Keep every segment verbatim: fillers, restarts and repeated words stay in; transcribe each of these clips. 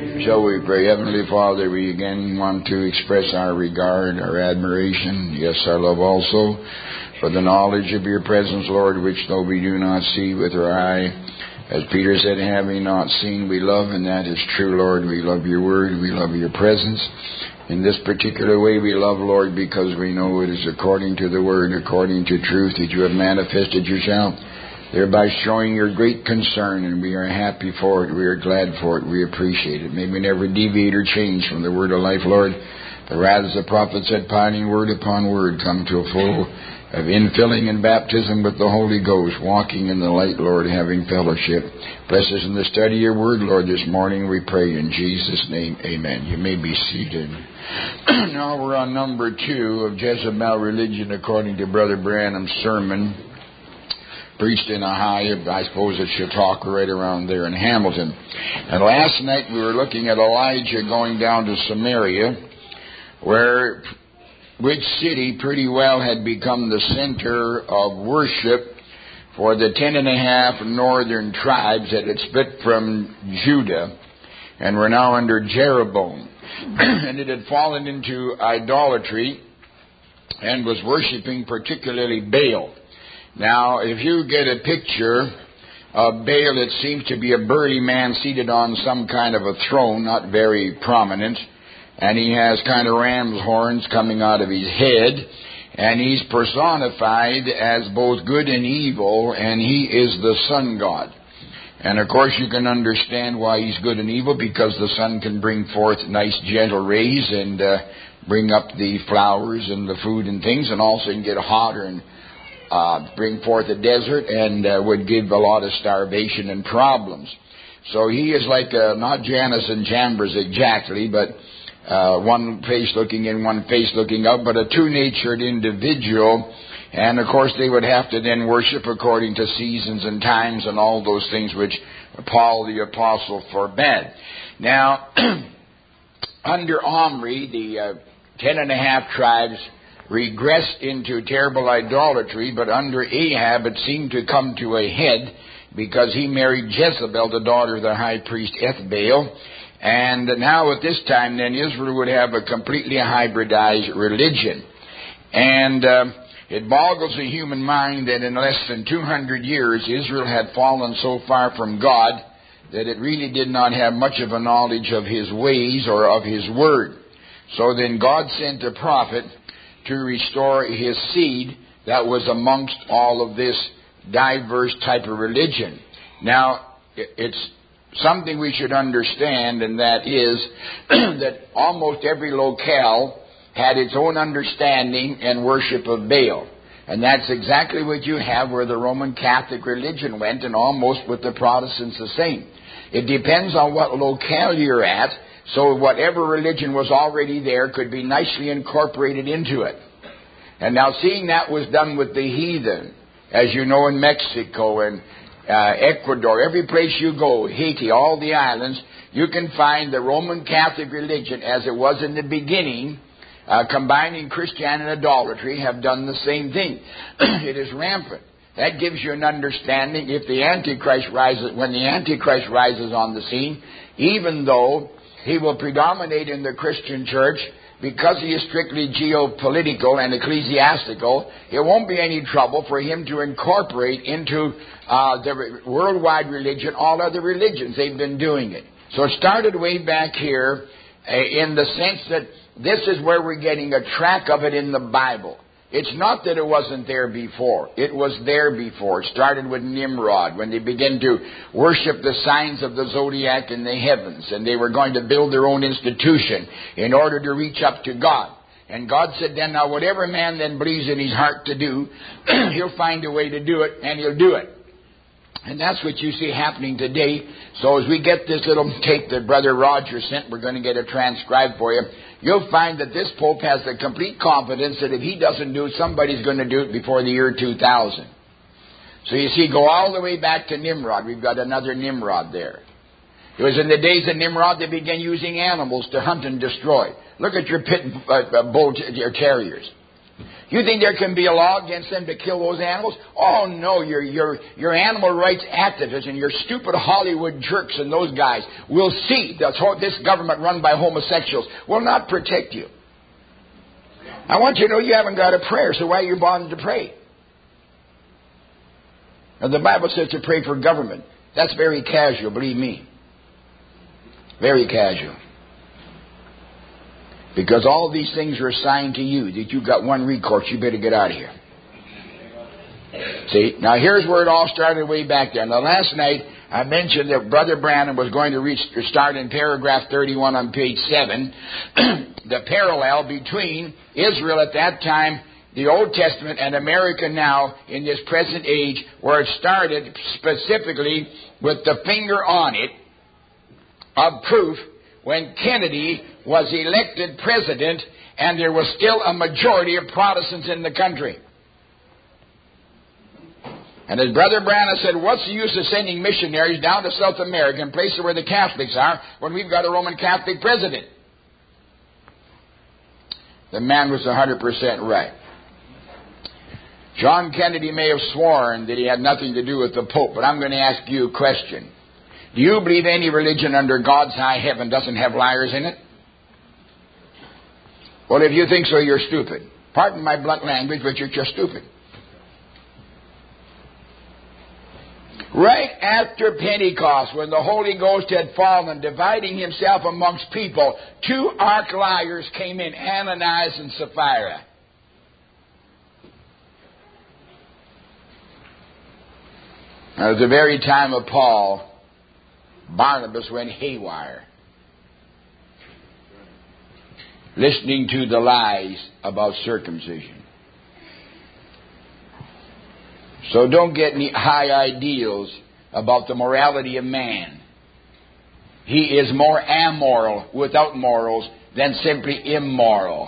Shall we pray? Heavenly Father, we again want to express our regard, our admiration, yes, our love also, for the knowledge of your presence, Lord, which though we do not see with our eye, as Peter said, having not seen, we love, and that is true, Lord. We love your word, we love your presence. In this particular way we love, Lord, because we know it is according to the word, according to truth, that you have manifested yourself, thereby showing your great concern, and we are happy for it, we are glad for it, we appreciate it. May we never deviate or change from the word of life, Lord, but rather, as the prophet said, piling word upon word, come to a full of infilling and baptism with the Holy Ghost, walking in the light, Lord, having fellowship. Bless us in the study of your word, Lord, this morning, we pray in Jesus' name, amen. You may be seated. Now we're on number two of Jezebel Religion, according to Brother Branham's sermon, preached in Ohio, I suppose it's Chautauqua, right around there in Hamilton. And last night we were looking at Elijah going down to Samaria, where which city pretty well had become the center of worship for the ten and a half northern tribes that had split from Judah and were now under Jeroboam. And it had fallen into idolatry and was worshiping particularly Baal. Now, if you get a picture of Baal, it seems to be a burly man seated on some kind of a throne, not very prominent, and he has kind of ram's horns coming out of his head, and he's personified as both good and evil, and he is the sun god. And of course you can understand why he's good and evil, because the sun can bring forth nice gentle rays and uh, bring up the flowers and the food and things, and also can get hotter and uh, bring forth a desert, and uh, would give a lot of starvation and problems. So he is like uh, not Janus and Jambres exactly, but uh, one face looking in, one face looking out, but a two-natured individual. And, of course, they would have to then worship according to seasons and times and all those things which Paul the Apostle forbade. Now, under Omri, the uh, ten and a half tribes regressed into terrible idolatry, but under Ahab it seemed to come to a head because he married Jezebel, the daughter of the high priest Ethbaal. And now at this time, then, Israel would have a completely hybridized religion. And Uh, It boggles the human mind that in less than two hundred years, Israel had fallen so far from God that it really did not have much of a knowledge of His ways or of His Word. So then God sent a prophet to restore His seed that was amongst all of this diverse type of religion. Now, it's something we should understand, and that is that almost every locale had its own understanding and worship of Baal. And that's exactly what you have where the Roman Catholic religion went, and almost with the Protestants the same. It depends on what locale you're at, so whatever religion was already there could be nicely incorporated into it. And now seeing that was done with the heathen, as you know, in Mexico and uh, Ecuador, every place you go, Haiti, all the islands, you can find the Roman Catholic religion as it was in the beginning, Uh, combining Christianity and idolatry, have done the same thing. It is rampant. That gives you an understanding. If the Antichrist rises, when the Antichrist rises on the scene, even though he will predominate in the Christian church, because he is strictly geopolitical and ecclesiastical, it won't be any trouble for him to incorporate into uh, the worldwide religion all other religions. They've been doing it. So it started way back here uh, in the sense that this is where we're getting a track of it in the Bible. It's not that it wasn't there before. It was there before. It started with Nimrod, when they began to worship the signs of the zodiac in the heavens, and they were going to build their own institution in order to reach up to God. And God said then, now whatever man then believes in his heart to do, he'll find a way to do it, and he'll do it. And that's what you see happening today. So as we get this little tape that Brother Roger sent, we're going to get it transcribed for you. You'll find that this Pope has the complete confidence that if he doesn't do it, somebody's going to do it before the year two thousand. So you see, go all the way back to Nimrod. We've got another Nimrod there. It was in the days of Nimrod they began using animals to hunt and destroy. Look at your pit uh, bull, your terriers. You think there can be a law against them to kill those animals? Oh, no, your, your, your animal rights activists and your stupid Hollywood jerks and those guys will see that this government run by homosexuals will not protect you. I want you to know you haven't got a prayer, so why are you bothered to pray? Now, the Bible says to pray for government. That's very casual, believe me. Very casual. Because all of these things are assigned to you, that you've got one recourse, you better get out of here. See, now here's where it all started way back there. Now last night, I mentioned that Brother Branham was going to reach, start in paragraph thirty-one on page seven, the parallel between Israel at that time, the Old Testament, and America now in this present age, where it started specifically with the finger on it of proof when Kennedy was elected president and there was still a majority of Protestants in the country. And as Brother Branham said, what's the use of sending missionaries down to South America and places where the Catholics are when we've got a Roman Catholic president? The man was one hundred percent right. John Kennedy may have sworn that he had nothing to do with the Pope, but I'm going to ask you a question. Do you believe any religion under God's high heaven doesn't have liars in it? Well, if you think so, you're stupid. Pardon my blunt language, but you're just stupid. Right after Pentecost, when the Holy Ghost had fallen, dividing himself amongst people, two arch liars came in, Ananias and Sapphira. Now, at the very time of Paul, Barnabas went haywire, listening to the lies about circumcision. So don't get any high ideals about the morality of man. He is more amoral without morals than simply immoral.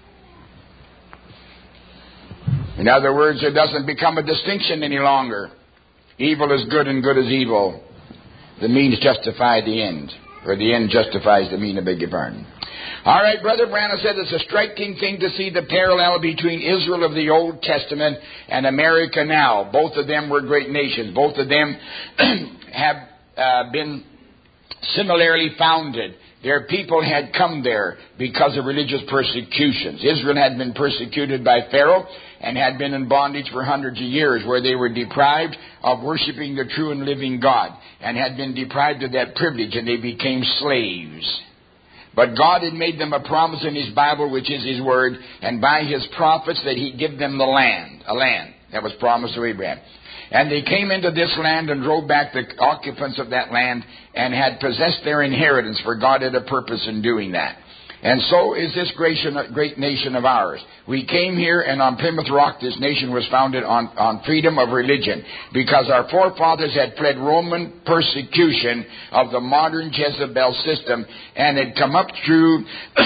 In other words, it doesn't become a distinction any longer. Evil is good and good is evil. The means justify the end. Or the end justifies the mean, I beg your pardon. All right, Brother Branham said it's a striking thing to see the parallel between Israel of the Old Testament and America now. Both of them were great nations. Both of them have uh, been similarly founded. Their people had come there because of religious persecutions. Israel had been persecuted by Pharaoh and had been in bondage for hundreds of years, where they were deprived of worshiping the true and living God and had been deprived of that privilege, and they became slaves. But God had made them a promise in His Bible, which is His Word, and by His prophets that He'd give them the land, a land that was promised to Abraham. And they came into this land and drove back the occupants of that land and had possessed their inheritance, for God had a purpose in doing that. And so is this great nation of ours. We came here, and on Plymouth Rock, this nation was founded on, on freedom of religion, because our forefathers had fled Roman persecution of the modern Jezebel system and had come up through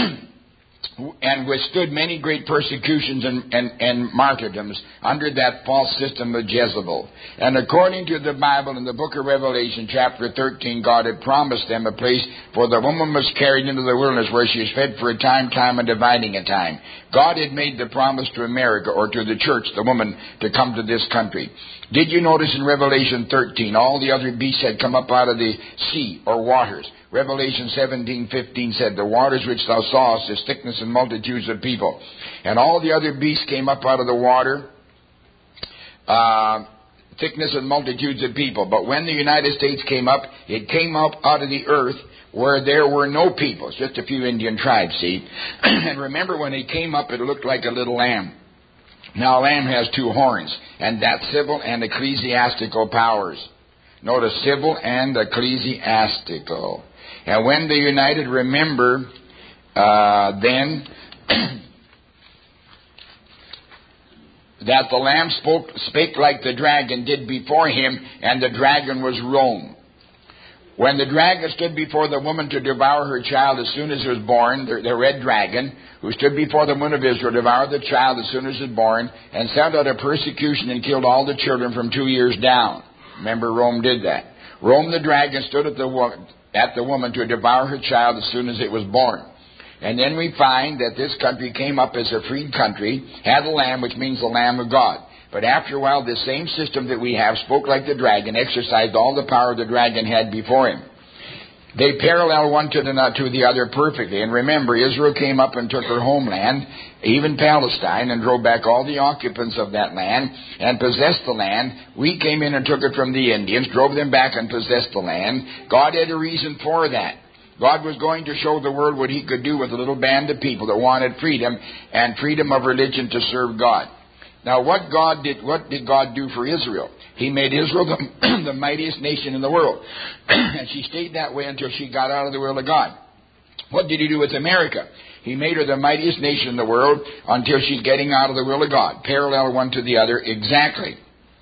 and withstood many great persecutions and, and, and martyrdoms under that false system of Jezebel. And according to the Bible in the book of Revelation, chapter thirteen, God had promised them a place, for the woman was carried into the wilderness, where she is fed for a time, time, and dividing a time. God had made the promise to America, or to the church, the woman, to come to this country. Did you notice in Revelation thirteen, all the other beasts had come up out of the sea or waters? Revelation seventeen fifteen said, the waters which thou sawest is thickness and multitudes of people. And all the other beasts came up out of the water, uh, thickness and multitudes of people. But when the United States came up, it came up out of the earth where there were no people. It's just a few Indian tribes, see. And remember, when it came up, it looked like a little lamb. Now, a lamb has two horns, and that's civil and ecclesiastical powers. Notice, civil and ecclesiastical. And when the united, remember, uh, then, that the Lamb spoke, spake like the dragon did before him, and the dragon was Rome. When the dragon stood before the woman to devour her child as soon as it was born, the, the red dragon, who stood before the woman of Israel, devoured the child as soon as it was born, and sent out a persecution and killed all the children from two years down. Remember, Rome did that. Rome, the dragon, stood at the, wo- at the woman to devour her child as soon as it was born. And then we find that this country came up as a freed country, had a lamb, which means the Lamb of God. But after a while, this same system that we have spoke like the dragon, exercised all the power the dragon had before him. They parallel one to the, to the other perfectly. And remember, Israel came up and took her homeland, even Palestine, and drove back all the occupants of that land and possessed the land. We came in and took it from the Indians, drove them back and possessed the land. God had a reason for that. God was going to show the world what He could do with a little band of people that wanted freedom and freedom of religion to serve God. Now, what God did, what did God do for Israel? He made Israel the, the mightiest nation in the world. And she stayed that way until she got out of the will of God. What did He do with America? He made her the mightiest nation in the world until she's getting out of the will of God. Parallel one to the other exactly.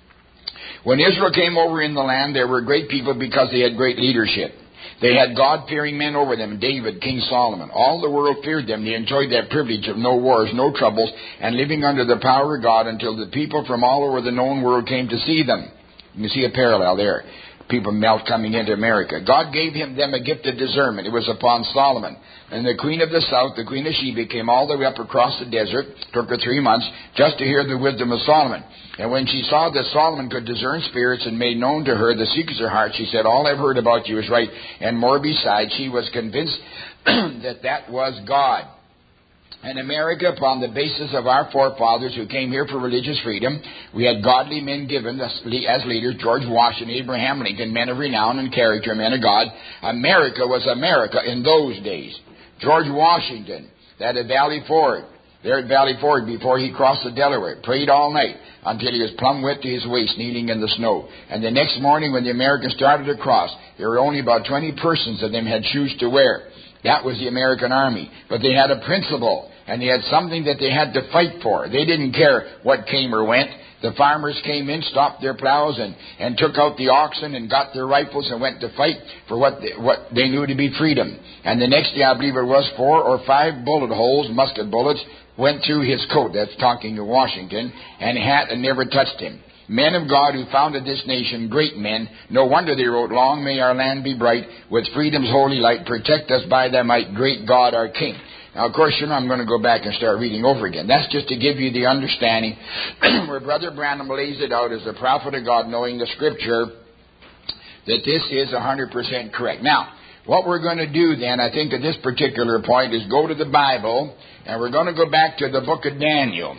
When Israel came over in the land, there were great people because they had great leadership. They had God-fearing men over them, David, King Solomon. All the world feared them. They enjoyed that privilege of no wars, no troubles, and living under the power of God until the people from all over the known world came to see them. You can see a parallel there. People melt coming into America. God gave him them a gift of discernment. It was upon Solomon. And the queen of the south, the queen of Sheba, came all the way up across the desert, took her three months, just to hear the wisdom of Solomon. And when she saw that Solomon could discern spirits and made known to her the secrets of her heart, she said, all I've heard about you is right, and more besides. She was convinced that that was God. And America, upon the basis of our forefathers who came here for religious freedom, we had godly men given as leaders, George Washington, Abraham Lincoln, men of renown and character, men of God. America was America in those days. George Washington, that at Valley Ford, there at Valley Ford before he crossed the Delaware, prayed all night until he was plumb wet to his waist, kneeling in the snow. And the next morning when the Americans started to cross, there were only about twenty persons of them had shoes to wear. That was the American Army. But they had a principle, and they had something that they had to fight for. They didn't care what came or went. The farmers came in, stopped their plows, and, and took out the oxen and got their rifles and went to fight for what they, what they knew to be freedom. And the next day, I believe it was, four or five bullet holes, musket bullets, went through his coat. That's talking to Washington, and hat and never touched him. Men of God who founded this nation, great men. No wonder they wrote, long may our land be bright, with freedom's holy light. Protect us by thy might, great God our King. Now, of course, you know, I'm going to go back and start reading over again. That's just to give you the understanding where Brother Branham lays it out as a prophet of God, knowing the Scripture, that this is one hundred percent correct. Now, what we're going to do then, I think at this particular point, is go to the Bible, and we're going to go back to the book of Daniel.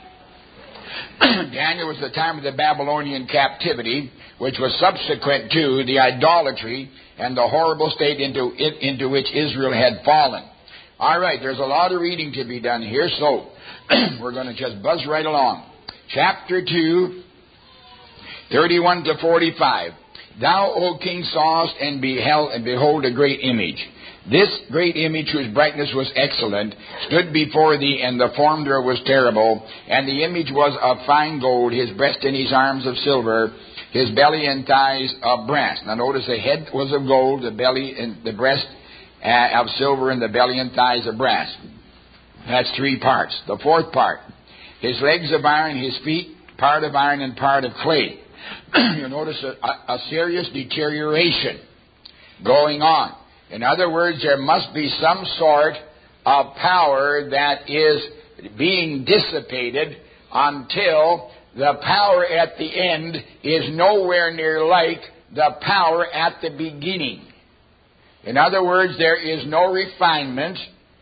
Daniel was the time of the Babylonian captivity, which was subsequent to the idolatry and the horrible state into, into which Israel had fallen. All right, there's a lot of reading to be done here, so we're going to just buzz right along. Chapter two, thirty-one to forty-five. Thou, O king, sawest and beheld, and behold a great image. This great image, whose brightness was excellent, stood before thee, and the form thereof was terrible. And the image was of fine gold, his breast and his arms of silver, his belly and thighs of brass. Now notice the head was of gold, the belly and the breast uh, of silver, and the belly and thighs of brass. That's three parts. The fourth part, his legs of iron, his feet, part of iron and part of clay. You notice a, a, a serious deterioration going on. In other words, there must be some sort of power that is being dissipated until the power at the end is nowhere near like the power at the beginning. In other words, there is no refinement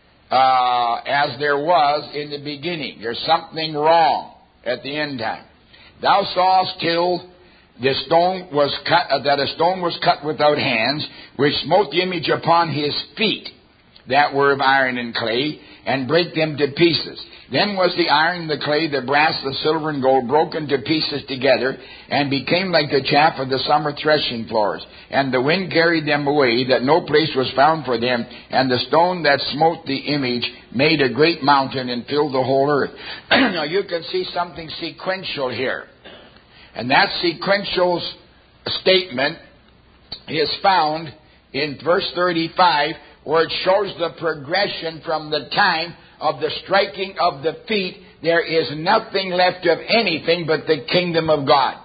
uh, as there was in the beginning. There's something wrong at the end time. Thou sawest till the stone was cut, uh, that a stone was cut without hands, which smote the image upon his feet, that were of iron and clay, and brake them to pieces. Then was the iron, the clay, the brass, the silver, and gold broken to pieces together, and became like the chaff of the summer threshing floors. And the wind carried them away, that no place was found for them. And the stone that smote the image made a great mountain, and filled the whole earth. Now you can see something sequential here. And that sequential statement is found in verse thirty-five, where it shows the progression from the time of the striking of the feet. There is nothing left of anything but the kingdom of God.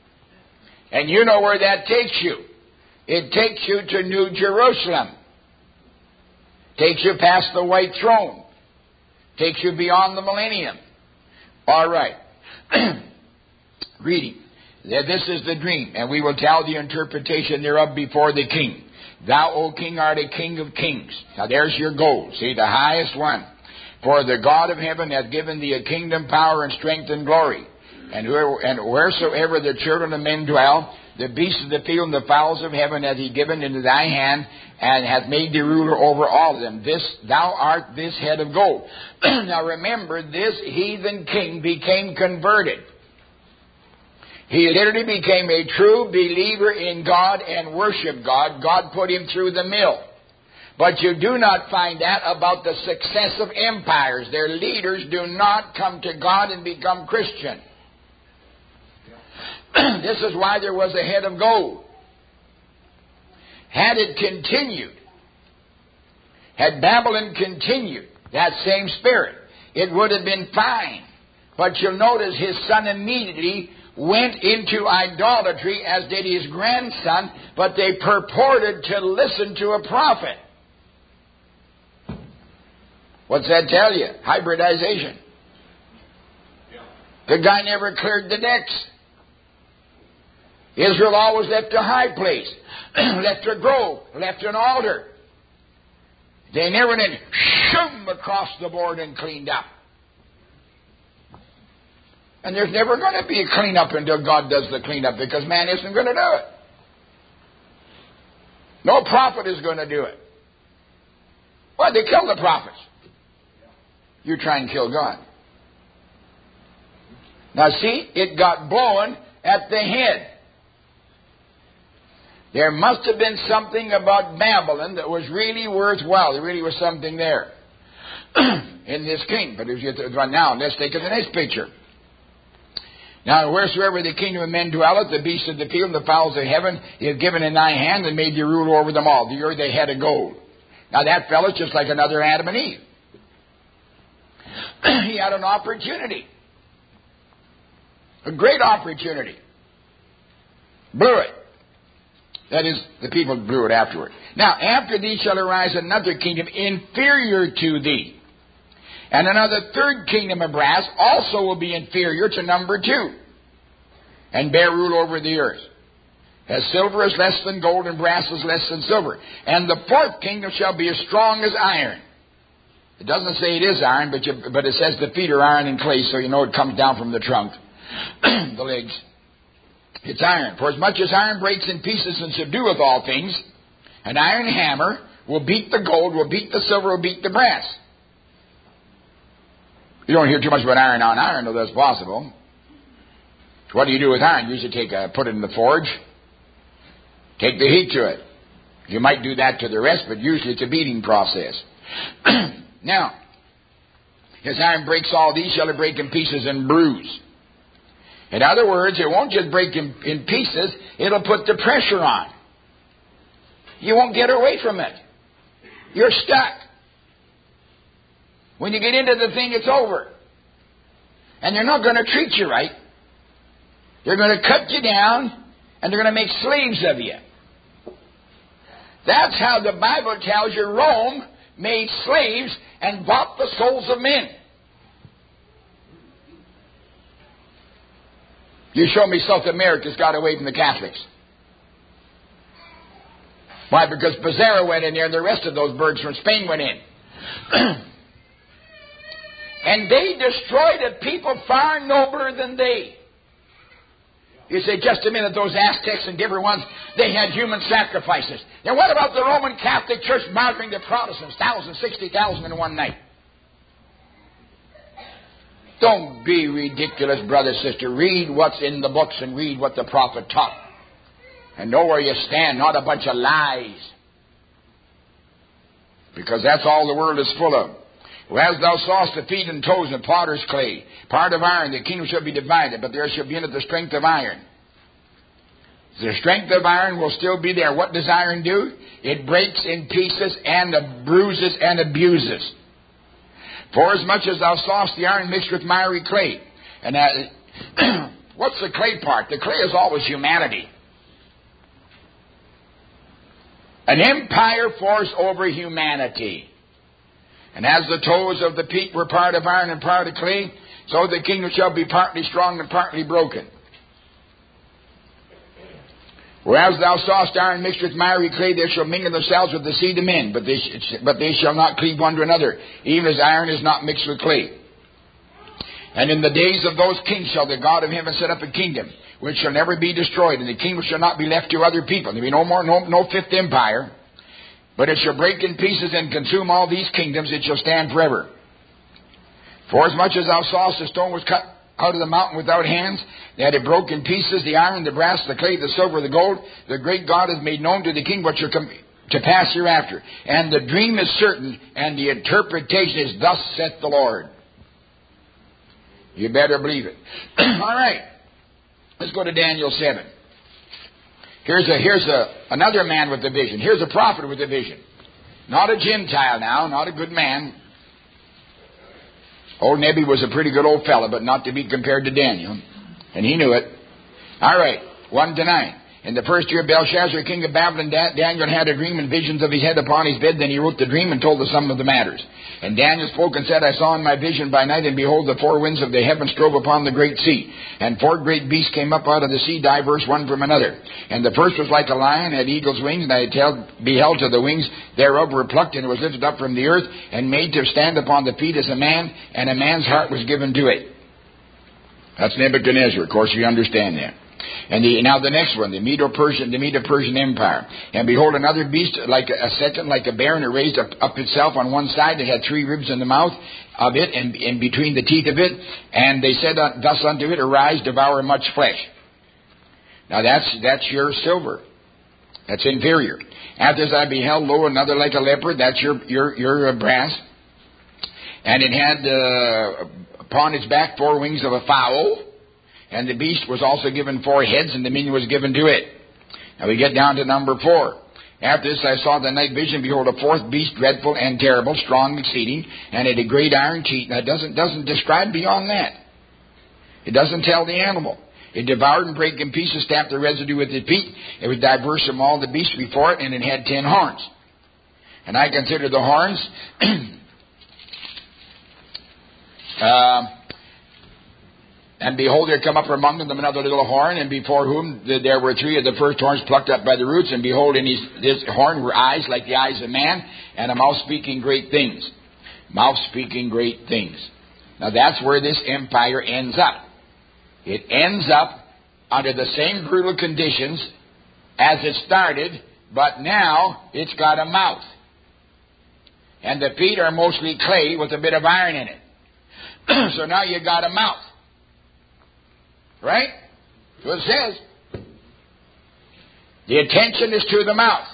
And you know where that takes you. It takes you to New Jerusalem. Takes you past the white throne. Takes you beyond the millennium. All right. Reading. This is the dream, and we will tell the interpretation thereof before the king. Thou, O king, art a king of kings. Now there's your goal. See, the highest one. For the God of heaven hath given thee a kingdom, power, and strength, and glory. And, where, and wheresoever the children of men dwell, the beasts of the field and the fowls of heaven hath he given into thy hand, and hath made thee ruler over all of them. This, thou art this head of gold. Now remember, this heathen king became converted. He literally became a true believer in God and worshiped God. God put him through the mill. But you do not find that about the success of empires. Their leaders do not come to God and become Christian. This is why there was a head of gold. Had it continued, had Babylon continued that same spirit, it would have been fine. But you'll notice his son immediately went into idolatry, as did his grandson, but they purported to listen to a prophet. What's that tell you? Hybridization. The guy never cleared the decks. Israel always left a high place, left a grove, left an altar. They never did shoom across the board and cleaned up. And there's never going to be a cleanup until God does the cleanup, because man isn't going to do it. No prophet is going to do it. Why? They kill the prophets. You try and kill God. Now see, it got blown at the head. There must have been something about Babylon that was really worthwhile. There really was something there in this king. But if you run now, let's take the next picture. Now, wheresoever the kingdom of men dwelleth, the beasts of the field and the fowls of heaven, he hath given in thy hand and made thee ruler over them all. The earth they had of gold. Now that fellow's just like another Adam and Eve. He had an opportunity. A great opportunity. Blew it. That is, the people blew it afterward. Now, after thee shall arise another kingdom inferior to thee. And another third kingdom of brass also will be inferior to number two, and bear rule over the earth. As silver is less than gold, and brass is less than silver. And the fourth kingdom shall be as strong as iron. It doesn't say it is iron, but, you, but it says the feet are iron and clay, so you know it comes down from the trunk, the legs. It's iron. For as much as iron breaks in pieces and subdueth all things, an iron hammer will beat the gold, will beat the silver, will beat the brass. You don't hear too much about iron on iron, though that's possible. What do you do with iron? You usually take a, put it in the forge, take the heat to it. You might do that to the rest, but usually it's a beating process. Now, as iron breaks all these, shall it break in pieces and bruise. In other words, it won't just break in, in pieces, it'll put the pressure on. You won't get away from it. You're stuck. When you get into the thing, it's over. And they're not going to treat you right. They're going to cut you down, and they're going to make slaves of you. That's how the Bible tells you Rome made slaves and bought the souls of men. You show me South America's got away from the Catholics. Why? Because Pizarro went in there and the rest of those birds from Spain went in. And they destroyed a people far nobler than they. You say, just a minute, those Aztecs and different ones, they had human sacrifices. Now what about the Roman Catholic Church martyring the Protestants, one thousand, sixty thousand in one night? Don't be ridiculous, brother, sister. Read what's in the books and read what the prophet taught. And know where you stand, not a bunch of lies. Because that's all the world is full of. As thou sawest the feet and toes in potter's clay, part of iron, the kingdom shall be divided, but there shall be in it the strength of iron. The strength of iron will still be there. What does iron do? It breaks in pieces and bruises and abuses. For as much as thou sawest the iron mixed with miry clay. And uh, what's the clay part? The clay is always humanity. An empire force over humanity. And as the toes of the peak were part of iron and part of clay, so the kingdom shall be partly strong and partly broken. Whereas thou sawest iron mixed with miry clay, they shall mingle themselves with the seed of men, but they, sh- but they shall not cleave one to another, even as iron is not mixed with clay. And in the days of those kings shall the God of heaven set up a kingdom, which shall never be destroyed, and the kingdom shall not be left to other people. There will be no more, no, no fifth empire, but it shall break in pieces and consume all these kingdoms. It shall stand forever. For as much as thou sawest the stone was cut out of the mountain without hands, that it broke in pieces, the iron, the brass, the clay, the silver, the gold, the great God hath made known to the king what shall come to pass hereafter. And the dream is certain, and the interpretation is, thus saith the Lord. You better believe it. All right. Let's go to Daniel seven. Here's a here's a another man with a vision. Here's a prophet with a vision. Not a Gentile now, not a good man. Old Nebi was a pretty good old fella, but not to be compared to Daniel. And he knew it. All right, one to nine. In the first year of Belshazzar, king of Babylon, Daniel had a dream and visions of his head upon his bed. Then he wrote the dream and told the sum of the matters. And Daniel spoke and said, I saw in my vision by night, and behold, the four winds of the heaven strove upon the great sea. And four great beasts came up out of the sea, diverse one from another. And the first was like a lion, had eagle's wings, and I beheld till the wings thereof were plucked, and it was lifted up from the earth, and made to stand upon the feet as a man, and a man's heart was given to it. That's Nebuchadnezzar. Of course, you understand that. And the, now the next one, the Medo-Persian, the Medo-Persian Empire. And behold, another beast, like a, a second, like a bear, and it raised up, up itself on one side. It had three ribs in the mouth of it, and, and between the teeth of it. And they said uh, thus unto it, arise, devour much flesh. Now that's that's your silver. That's inferior. After this I beheld, lo, another like a leopard. That's your your your uh, brass. And it had uh, upon its back four wings of a fowl. And the beast was also given four heads, and dominion was given to it. Now we get down to number four. After this I saw the night vision, behold, a fourth beast, dreadful and terrible, strong exceeding, and it had a great iron teeth. Now it doesn't, doesn't describe beyond that. It doesn't tell the animal. It devoured and brake in pieces, stamped the residue with its feet. It was diverse from all the beasts before it, and it had ten horns. And I consider the horns... uh, And behold, there come up among them another little horn, and before whom there were three of the first horns plucked up by the roots. And behold, in his, this horn were eyes like the eyes of man, and a mouth speaking great things. Mouth speaking great things. Now that's where this empire ends up. It ends up under the same brutal conditions as it started, but now it's got a mouth. And the feet are mostly clay with a bit of iron in it. So now you got a mouth. Right? That's what it says. The attention is to the mouth.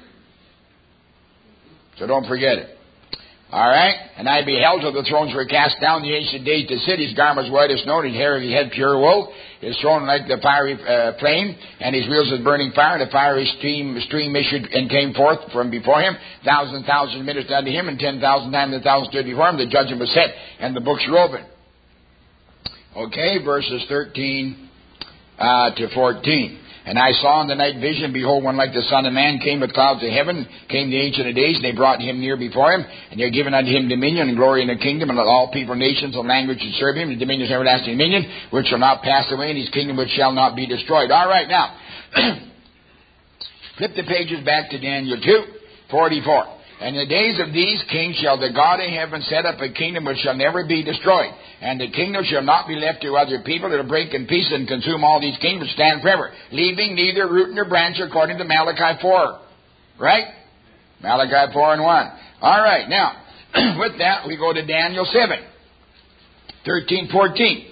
So don't forget it. All right? And I beheld till the thrones were cast down, the ancient days to sit. His garments white as snow, his hair of his head pure wool. His throne like the fiery uh, flame, and his wheels as burning fire. And a fiery stream, stream issued and came forth from before him. Thousand thousand ministered unto him, and ten thousand times the thousand stood before him. The judgment was set, and the books were opened. Okay, verses thirteen uh, to fourteen. And I saw in the night vision, behold, one like the Son of Man came with clouds of heaven, came the Ancient of Days, and they brought him near before him, and they are given unto him dominion and glory and a kingdom, and let all people, nations, and languages serve him. The dominion is everlasting dominion, which shall not pass away, and his kingdom which shall not be destroyed. All right, now, flip the pages back to Daniel two, forty-four. And in the days of these kings shall the God of heaven set up a kingdom which shall never be destroyed. And the kingdom shall not be left to other people. It will break in pieces and consume all these kingdoms, stand forever, leaving neither root nor branch, according to Malachi four. Right? Malachi four and one. All right, now, with that, we go to Daniel seven, thirteen, fourteen.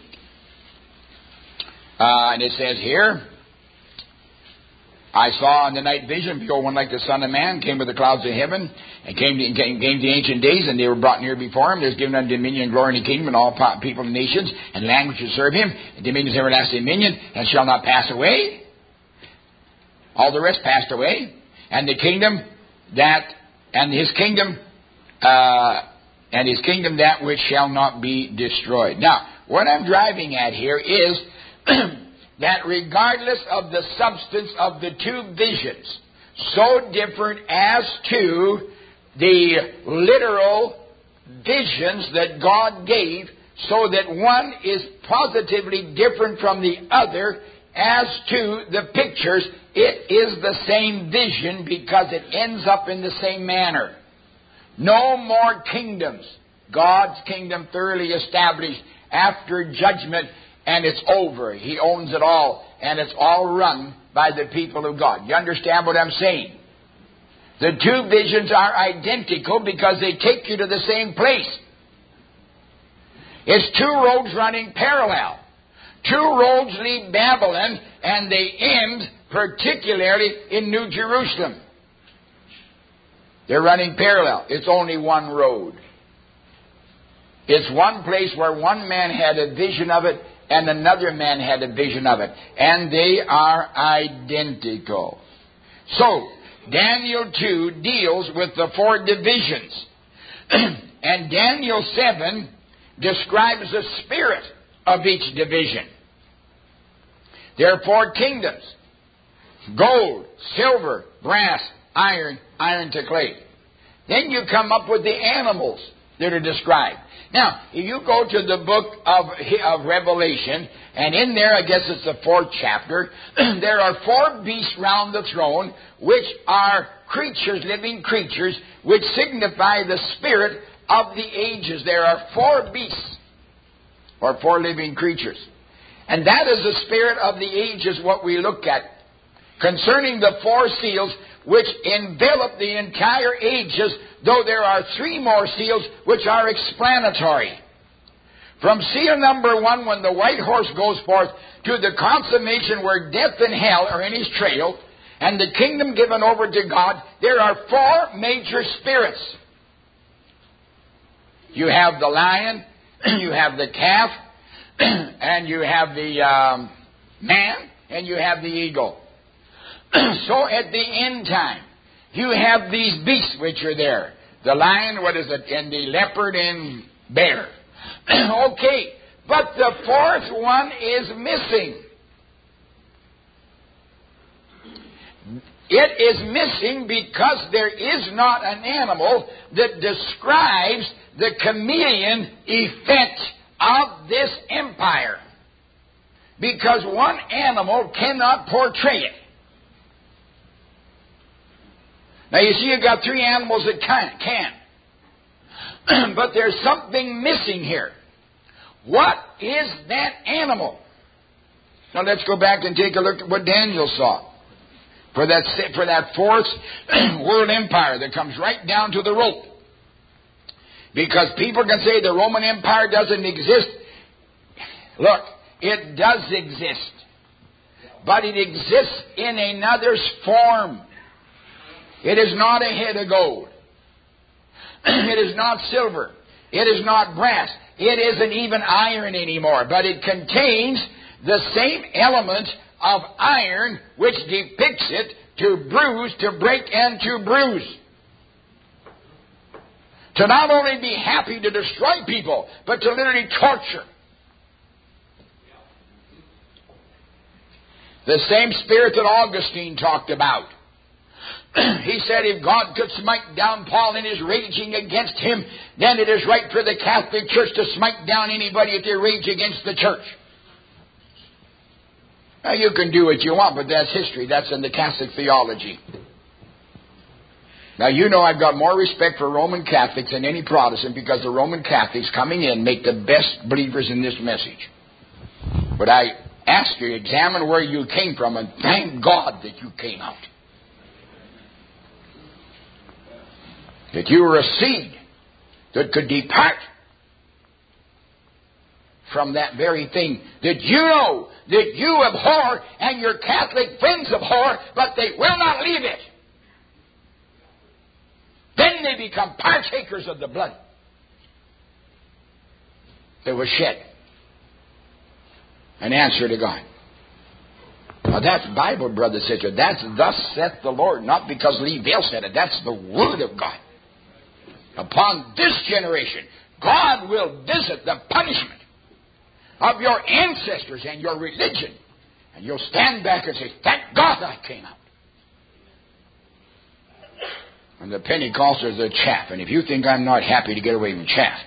Uh, and it says here, I saw in the night vision, behold, one like the Son of Man came with the clouds of heaven, and came to, came, came to the ancient days, and they were brought near before him. There's given unto dominion and glory and a kingdom, and all people and nations and languages serve him. And dominion is everlasting dominion, and shall not pass away. All the rest passed away. And the kingdom that, and his kingdom, uh, and his kingdom that which shall not be destroyed. Now, what I'm driving at here is that regardless of the substance of the two visions, so different as to the literal visions that God gave, so that one is positively different from the other as to the pictures. It is the same vision because it ends up in the same manner. No more kingdoms. God's kingdom thoroughly established after judgment, and it's over. He owns it all, and it's all run by the people of God. You understand what I'm saying? The two visions are identical because they take you to the same place. It's two roads running parallel. Two roads leave Babylon, and they end particularly in New Jerusalem. They're running parallel. It's only one road. It's one place where one man had a vision of it and another man had a vision of it. And they are identical. So, Daniel two deals with the four divisions. And Daniel seven describes the spirit of each division. There are four kingdoms: gold, silver, brass, iron, iron to clay. Then you come up with the animals that are described. Now, if you go to the book of, of Revelation, and in there, I guess it's the fourth chapter, there are four beasts round the throne, which are creatures, living creatures, which signify the spirit of the ages. There are four beasts, or four living creatures. And that is the spirit of the ages, what we look at. Concerning the four seals, which envelop the entire ages, though there are three more seals which are explanatory. From seal number one, when the white horse goes forth, to the consummation where death and hell are in his trail, and the kingdom given over to God, there are four major spirits. You have the lion, you have the calf, and you have the um, man, and you have the eagle. So at the end time, you have these beasts which are there. The lion, what is it, and the leopard and bear. Okay, but the fourth one is missing. It is missing because there is not an animal that describes the chameleon effect of this empire. Because one animal cannot portray it. Now you see, you've got three animals that can. can. But there's something missing here. What is that animal? Now let's go back and take a look at what Daniel saw. For that, for that fourth world empire that comes right down to the rope. Because people can say the Roman Empire doesn't exist. Look, it does exist. But it exists in another's form. It is not a head of gold. It is not silver. It is not brass. It isn't even iron anymore. But it contains the same element of iron which depicts it to bruise, to break, and to bruise. To not only be happy to destroy people, but to literally torture. The same spirit that Augustine talked about. He said if God could smite down Paul and is raging against him, then it is right for the Catholic Church to smite down anybody if they rage against the church. Now you can do what you want, but that's history. That's in the Catholic theology. Now you know I've got more respect for Roman Catholics than any Protestant, because the Roman Catholics coming in make the best believers in this message. But I ask you, examine where you came from, and thank God that you came out. That you were a seed that could depart from that very thing that you know that you abhor and your Catholic friends abhor, but they will not leave it. Then they become partakers of the blood that was shed. An answer to God. Now that's Bible, brother, sister. That's thus saith the Lord, not because Lee Vale said it. That's the Word of God. Upon this generation, God will visit the punishment of your ancestors and your religion. And you'll stand back and say, thank God I came out. And the Pentecostals are chaff. And if you think I'm not happy to get away from chaff,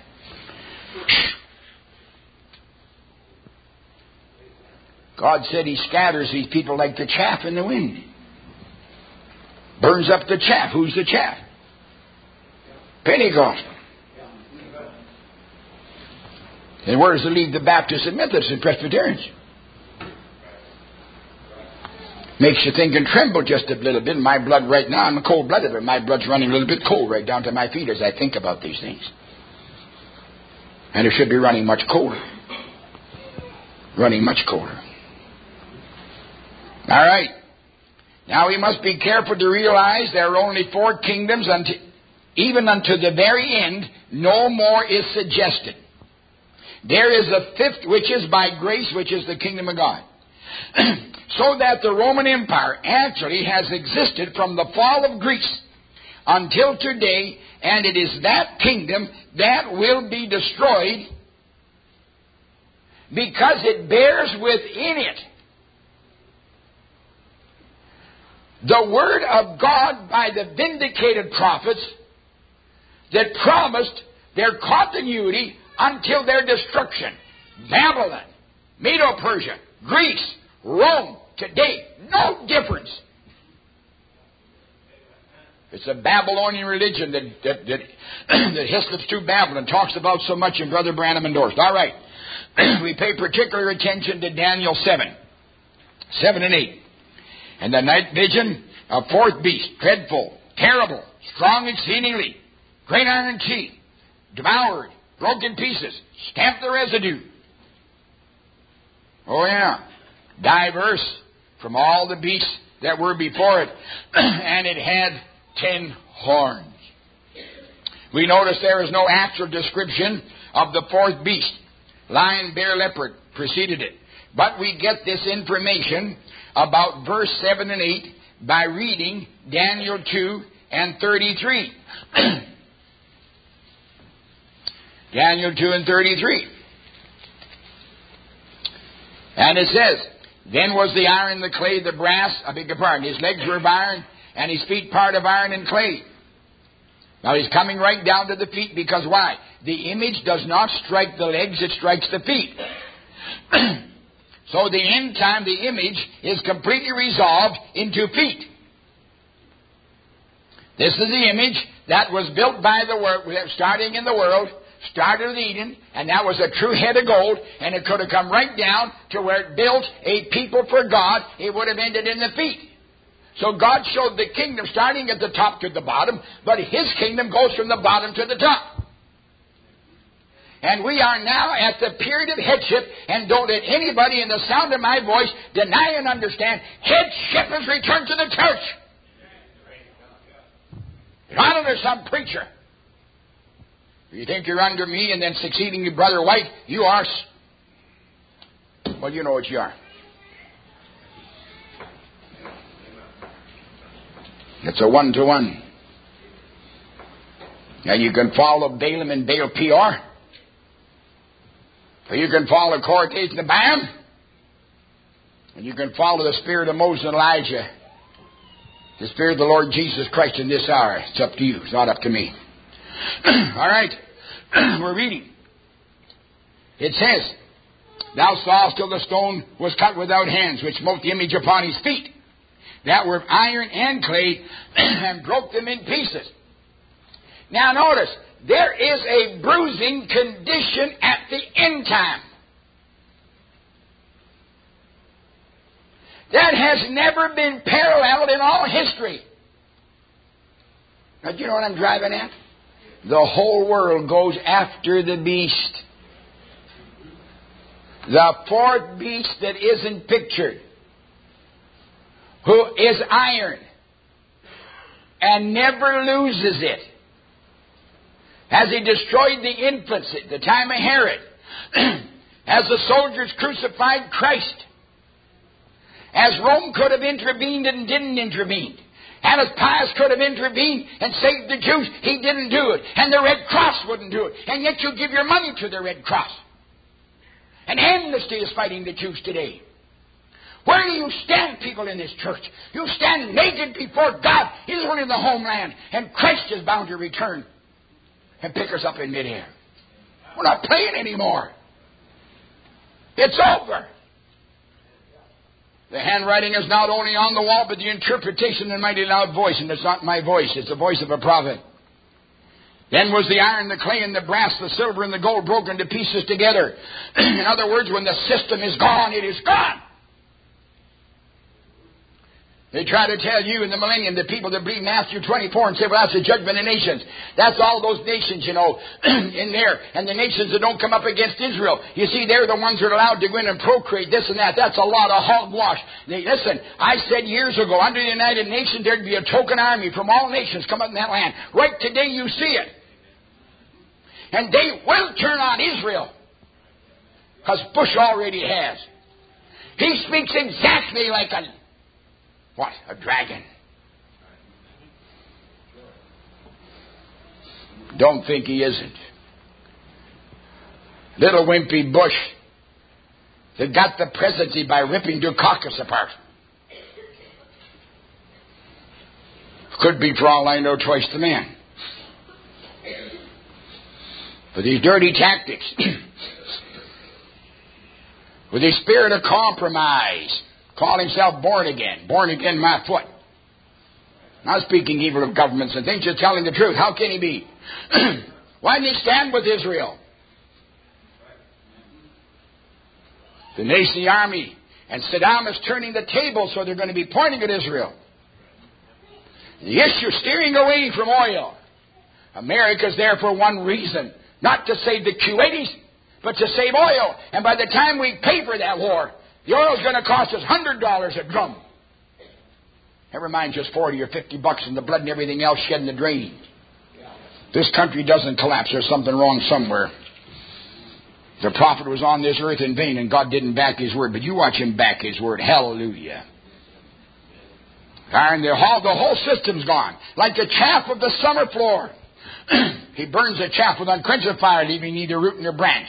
God said He scatters these people like the chaff in the wind. Burns up the chaff. Who's the chaff? Pentecostal. And where does it leave the Baptists and Methodists and Presbyterians? Makes you think and tremble just a little bit. My blood right now, I'm a cold-blooded, but my blood's running a little bit cold right down to my feet as I think about these things. And it should be running much colder. Running much colder. All right. Now we must be careful to realize there are only four kingdoms, until, even unto the very end, no more is suggested. There is a fifth, which is by grace, which is the kingdom of God. So that the Roman Empire actually has existed from the fall of Greece until today, and it is that kingdom that will be destroyed because it bears within it the word of God by the vindicated prophets that promised their continuity until their destruction. Babylon, Medo-Persia, Greece, Rome, today, no difference. It's a Babylonian religion that that, that, that hisses to Babylon, talks about so much, and Brother Branham endorsed. All right. We pay particular attention to Daniel seven. seven and eight. And the night vision, a fourth beast, dreadful, terrible, strong exceedingly, great iron teeth, devoured, broke in pieces, stamped the residue. Oh yeah. Diverse from all the beasts that were before it. And it had ten horns. We notice there is no actual description of the fourth beast. Lion, bear, leopard preceded it. But we get this information about verse seven and eight by reading Daniel two and thirty-three. Daniel two and thirty-three. And it says, then was the iron, the clay, the brass, I beg your pardon, his legs were of iron, and his feet part of iron and clay. Now he's coming right down to the feet, because why? The image does not strike the legs, it strikes the feet. So the end time, the image is completely resolved into feet. This is the image that was built by the world, starting in the world, started with Eden, and that was a true head of gold, and it could have come right down to where it built a people for God. It would have ended in the feet. So God showed the kingdom starting at the top to the bottom, but His kingdom goes from the bottom to the top. And we are now at the period of headship, and don't let anybody in the sound of my voice deny and understand, headship has returned to the church. Not under some preacher. You think you're under me and then succeeding your brother White, you are. Well, you know what you are. It's a one-to-one. Now you can follow Balaam and Baal Peor. Or you can follow Cortez and Bam. And you can follow the spirit of Moses and Elijah. The spirit of the Lord Jesus Christ in this hour. It's up to you. It's not up to me. All right. We're reading. It says, thou sawest till the stone was cut without hands, which smote the image upon his feet, that were of iron and clay, and broke them in pieces. Now notice, there is a bruising condition at the end time. That has never been paralleled in all history. Now, do you know what I'm driving at? The whole world goes after the beast. The fourth beast that isn't pictured, who is iron and never loses it. As he destroyed the infants at the time of Herod, as the soldiers crucified Christ, as Rome could have intervened and didn't intervene, and as Pius could have intervened and saved the Jews, he didn't do it. And the Red Cross wouldn't do it. And yet you give your money to the Red Cross. And Amnesty is fighting the Jews today. Where do you stand, people in this church? You stand naked before God, Israel in the homeland, and Christ is bound to return and pick us up in midair. We're not playing anymore. It's over. The handwriting is not only on the wall, but the interpretation in a mighty loud voice. And it's not my voice, it's the voice of a prophet. Then was the iron, the clay, and the brass, the silver, and the gold broken to pieces together. In other words, when the system is gone, it is gone. They try to tell you in the millennium, the people that believe Matthew twenty-four and say, well, that's the judgment of nations. That's all those nations, you know, in there. And the nations that don't come up against Israel. You see, they're the ones that are allowed to go in and procreate this and that. That's a lot of hogwash. They, listen, I said years ago, under the United Nations, there'd be a token army from all nations come up in that land. Right today, you see it. And they will turn on Israel. Because Bush already has. He speaks exactly like a... What? A dragon. Don't think he isn't. Little wimpy Bush that got the presidency by ripping Dukakis apart. Could be, for all I know, twice the man. With these dirty tactics. With his spirit of compromise. Call himself born again. Born again, my foot. Not speaking evil of governments and things, just telling the truth. How can he be? Why didn't he stand with Israel? The Nazi army. And Saddam is turning the table, so they're going to be pointing at Israel. The issue steering away from oil. America's there for one reason. Not to save the Kuwaitis, but to save oil. And by the time we pay for that war, the oil's going to cost us one hundred dollars a drum. Never mind just forty or fifty bucks in the blood and everything else shed in the drain. This country doesn't collapse. There's something wrong somewhere. The prophet was on this earth in vain, and God didn't back his word. But you watch him back his word. Hallelujah. Iron, the whole, the whole system's gone. Like the chaff of the summer floor. He burns the chaff with unquenchable fire, leaving neither root nor branch.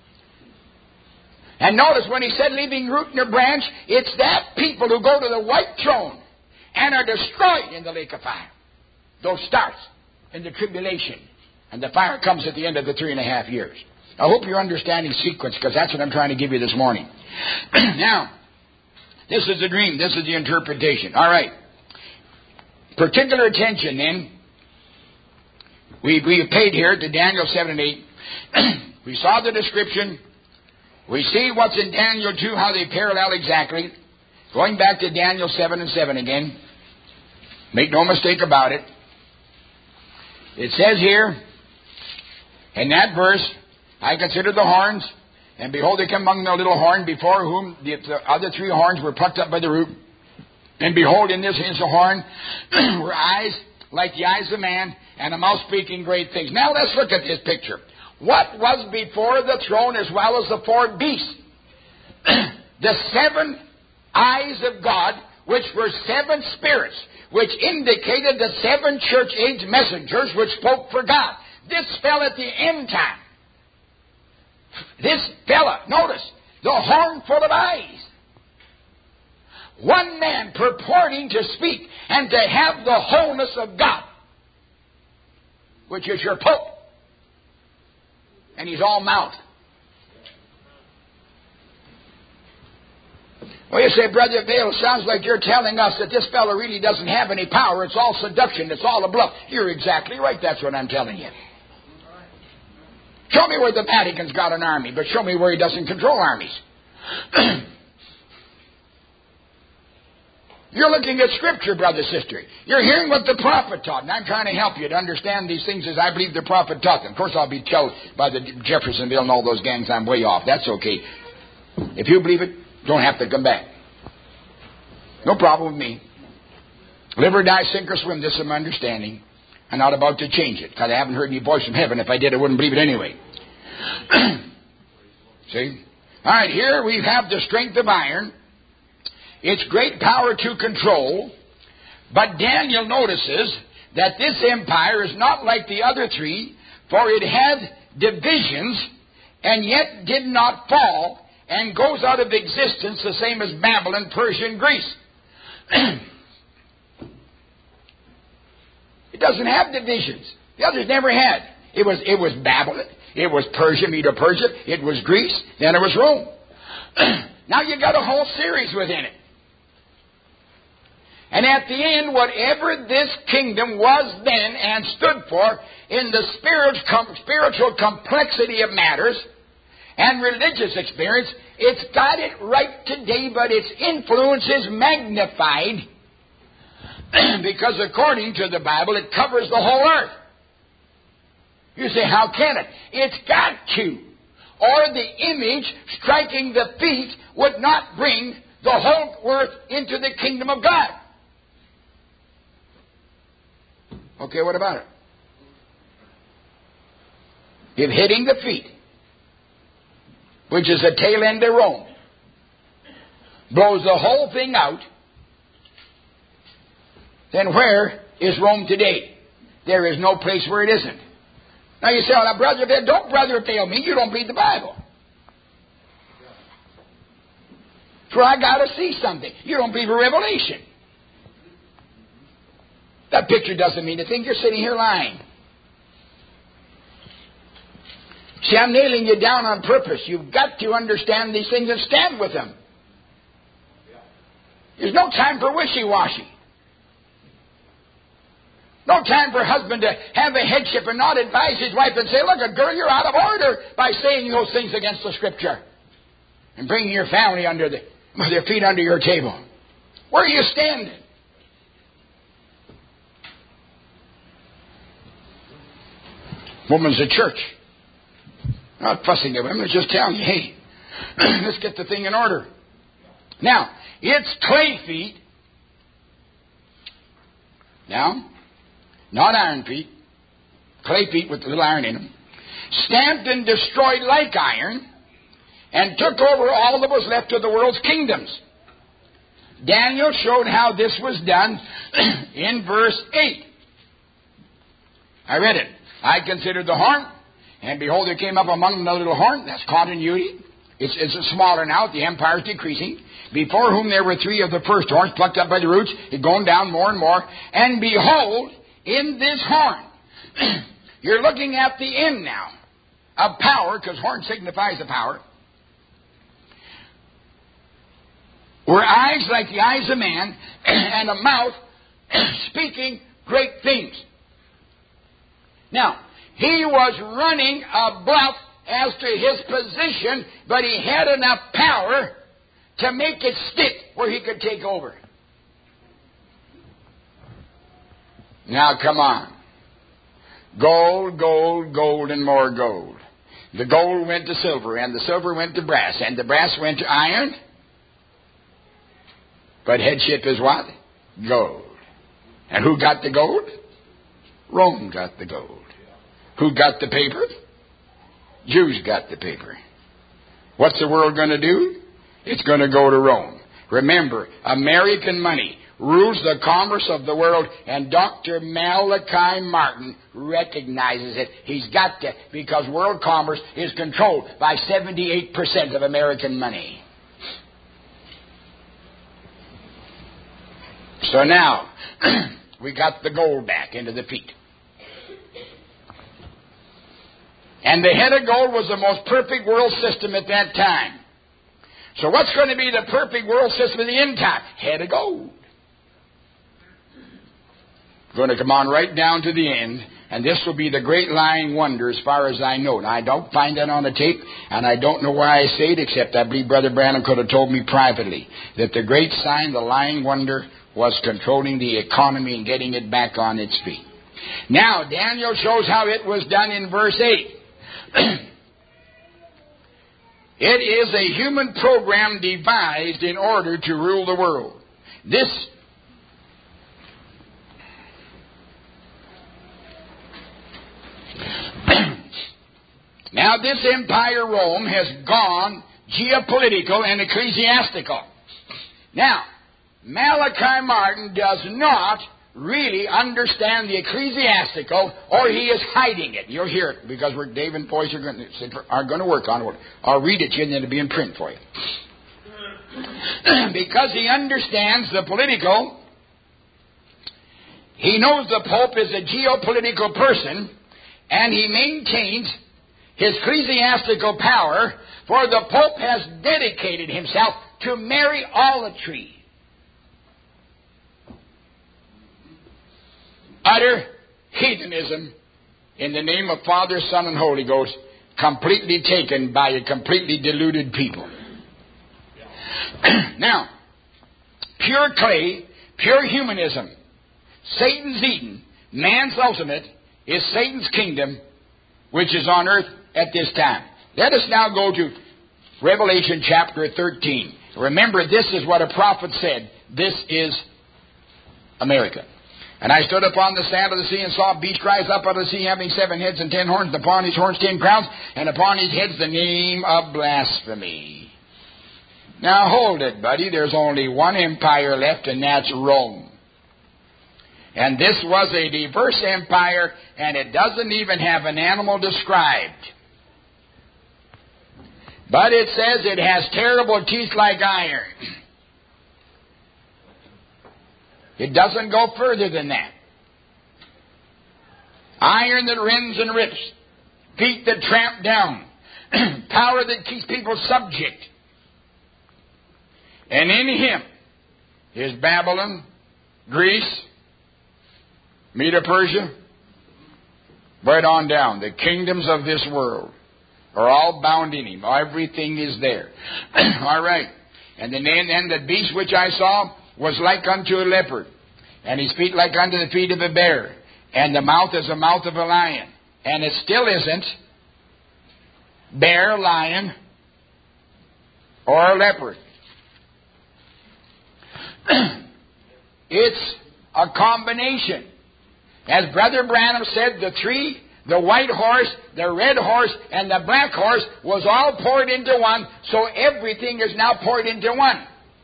And notice when he said leaving root nor branch, it's that people who go to the white throne and are destroyed in the lake of fire. Those starts in the tribulation. And the fire comes at the end of the three and a half years. I hope you're understanding sequence, because that's what I'm trying to give you this morning. Now, this is the dream. This is the interpretation. All right. Particular attention, then. We, we paid here to Daniel seven and eight. We saw the description. We see what's in Daniel two, how they parallel exactly. Going back to Daniel seven and seven again. Make no mistake about it. It says here, in that verse, I considered the horns, and behold, they came among the little horn, before whom the, the other three horns were plucked up by the root. And behold, in this is a horn were eyes like the eyes of man, and a mouth speaking great things. Now let's look at this picture. What was before the throne as well as the four beasts? The seven eyes of God, which were seven spirits, which indicated the seven church age messengers which spoke for God. This fell at the end time. This fella, notice, the horn full of eyes. One man purporting to speak and to have the wholeness of God, which is your Pope. And he's all mouth. Well, you say, Brother Vail, sounds like you're telling us that this fellow really doesn't have any power. It's all seduction. It's all a bluff. You're exactly right. That's what I'm telling you. Show me where the Vatican's got an army, but show me where he doesn't control armies. You're looking at Scripture, brother, sister. You're hearing what the prophet taught, and I'm trying to help you to understand these things as I believe the prophet taught them. Of course, I'll be told by the Jeffersonville and all those gangs I'm way off. That's okay. If you believe it, don't have to come back. No problem with me. Live or die, sink or swim, this is my understanding. I'm not about to change it, because I haven't heard any voice from heaven. If I did, I wouldn't believe it anyway. See? All right, here we have the strength of iron. Its great power to control. But Daniel notices that this empire is not like the other three, for it had divisions, and yet did not fall, and goes out of existence the same as Babylon, Persia, and Greece. It doesn't have divisions. The others never had. It was, it was Babylon. It was Persia, Medo-Persia. It was Greece. Then it was Rome. Now you got a whole series within it. And at the end, whatever this kingdom was then and stood for in the spiritual complexity of matters and religious experience, it's got it right today, but its influence is magnified because according to the Bible, it covers the whole earth. You say, how can it? It's got to. Or the image striking the feet would not bring the whole earth into the kingdom of God. Okay, what about it? If hitting the feet, which is the tail end of Rome, blows the whole thing out, then where is Rome today? There is no place where it isn't. Now you say, well, brother, don't brother fail me. You don't read the Bible. For I got to see something. You don't believe a revelation. That picture doesn't mean a thing. You're sitting here lying. See, I'm nailing you down on purpose. You've got to understand these things and stand with them. There's no time for wishy-washy. No time for a husband to have a headship and not advise his wife and say, look, girl, you're out of order by saying those things against the Scripture and bringing your family under the, with their feet under your table. Where are you standing? Woman's a church. Not fussing at women, just telling you, hey, let's get the thing in order. Now, it's clay feet. Now, not iron feet. Clay feet with a little iron in them. Stamped and destroyed like iron, and took over all that was left of the world's kingdoms. Daniel showed how this was done in verse eight. I read it. I considered the horn, and behold, there came up among them a little horn. That's continuity. It's, it's smaller now. The empire is decreasing. Before whom there were three of the first horns plucked up by the roots. It's going down more and more. And behold, in this horn, you're looking at the end now of power, because horn signifies the power, were eyes like the eyes of man, and a mouth speaking great things. Now, he was running a bluff as to his position, but he had enough power to make it stick where he could take over. Now, come on. Gold, gold, gold, and more gold. The gold went to silver, and the silver went to brass, and the brass went to iron. But headship is what? Gold. And who got the gold? Rome got the gold. Who got the paper? Jews got the paper. What's the world going to do? It's going to go to Rome. Remember, American money rules the commerce of the world, and Doctor Malachi Martin recognizes it. He's got to, because world commerce is controlled by seventy-eight percent of American money. So now, we got the gold back into the feet. And the head of gold was the most perfect world system at that time. So what's going to be the perfect world system in the end time? Head of gold. Going to come on right down to the end, and this will be the great lying wonder as far as I know. Now, I don't find that on the tape, and I don't know why I say it, except I believe Brother Branham could have told me privately that the great sign, the lying wonder, was controlling the economy and getting it back on its feet. Now, Daniel shows how it was done in verse eight. It is a human program devised in order to rule the world. This now this empire Rome has gone geopolitical and ecclesiastical. Now, Malachi Martin does not really understand the ecclesiastical, or he is hiding it. You'll hear it because we're, Dave and Boyce are going, to, are going to work on it. I'll read it to you and then it'll be in print for you. Because he understands the political, he knows the Pope is a geopolitical person, and he maintains his ecclesiastical power, for the Pope has dedicated himself to Mariolatry. Utter heathenism in the name of Father, Son, and Holy Ghost, completely taken by a completely deluded people. Now, pure clay, pure humanism, Satan's Eden, man's ultimate, is Satan's kingdom, which is on earth at this time. Let us now go to Revelation chapter thirteen. Remember, this is what a prophet said. This is America. And I stood upon the sand of the sea and saw a beast rise up out of the sea, having seven heads and ten horns, and upon his horns ten crowns, and upon his heads the name of blasphemy. Now hold it, buddy. There's only one empire left, and that's Rome. And this was a diverse empire, and it doesn't even have an animal described. But it says it has terrible teeth like iron. It doesn't go further than that. Iron that rends and rips. Feet that tramp down. Power that keeps people subject. And in him is Babylon, Greece, Medo-Persia, right on down. The kingdoms of this world are all bound in him. Everything is there. All right. And then, and the beast which I saw was like unto a leopard, and his feet like unto the feet of a bear, and the mouth as the mouth of a lion. And it still isn't bear, lion, or a leopard. It's a combination. As Brother Branham said, the three, the white horse, the red horse, and the black horse was all poured into one, so everything is now poured into one.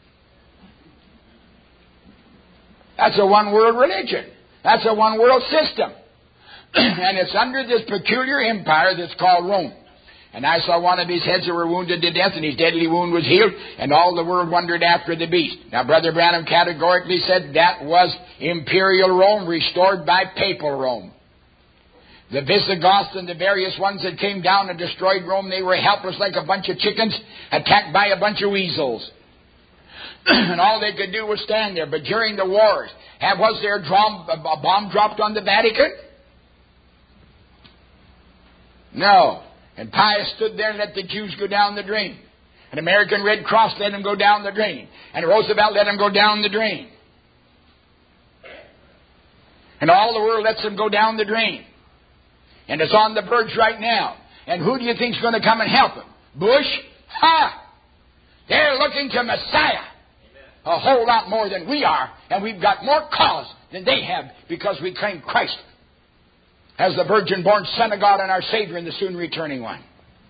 That's a one-world religion. That's a one-world system. And it's under this peculiar empire that's called Rome. And I saw one of his heads that were wounded to death, and his deadly wound was healed, and all the world wondered after the beast. Now, Brother Branham categorically said that was imperial Rome restored by papal Rome. The Visigoths and the various ones that came down and destroyed Rome, they were helpless like a bunch of chickens attacked by a bunch of weasels. And all they could do was stand there. But during the wars, have, was there a, drum, a bomb dropped on the Vatican? No. And Pius stood there and let the Jews go down the drain. An American Red Cross let them go down the drain. And Roosevelt let them go down the drain. And all the world lets them go down the drain. And it's on the verge right now. And who do you think's going to come and help them? Bush? Ha! They're looking to Messiah. A whole lot more than we are. And we've got more cause than they have because we claim Christ as the virgin-born Son of God and our Savior and the soon returning one.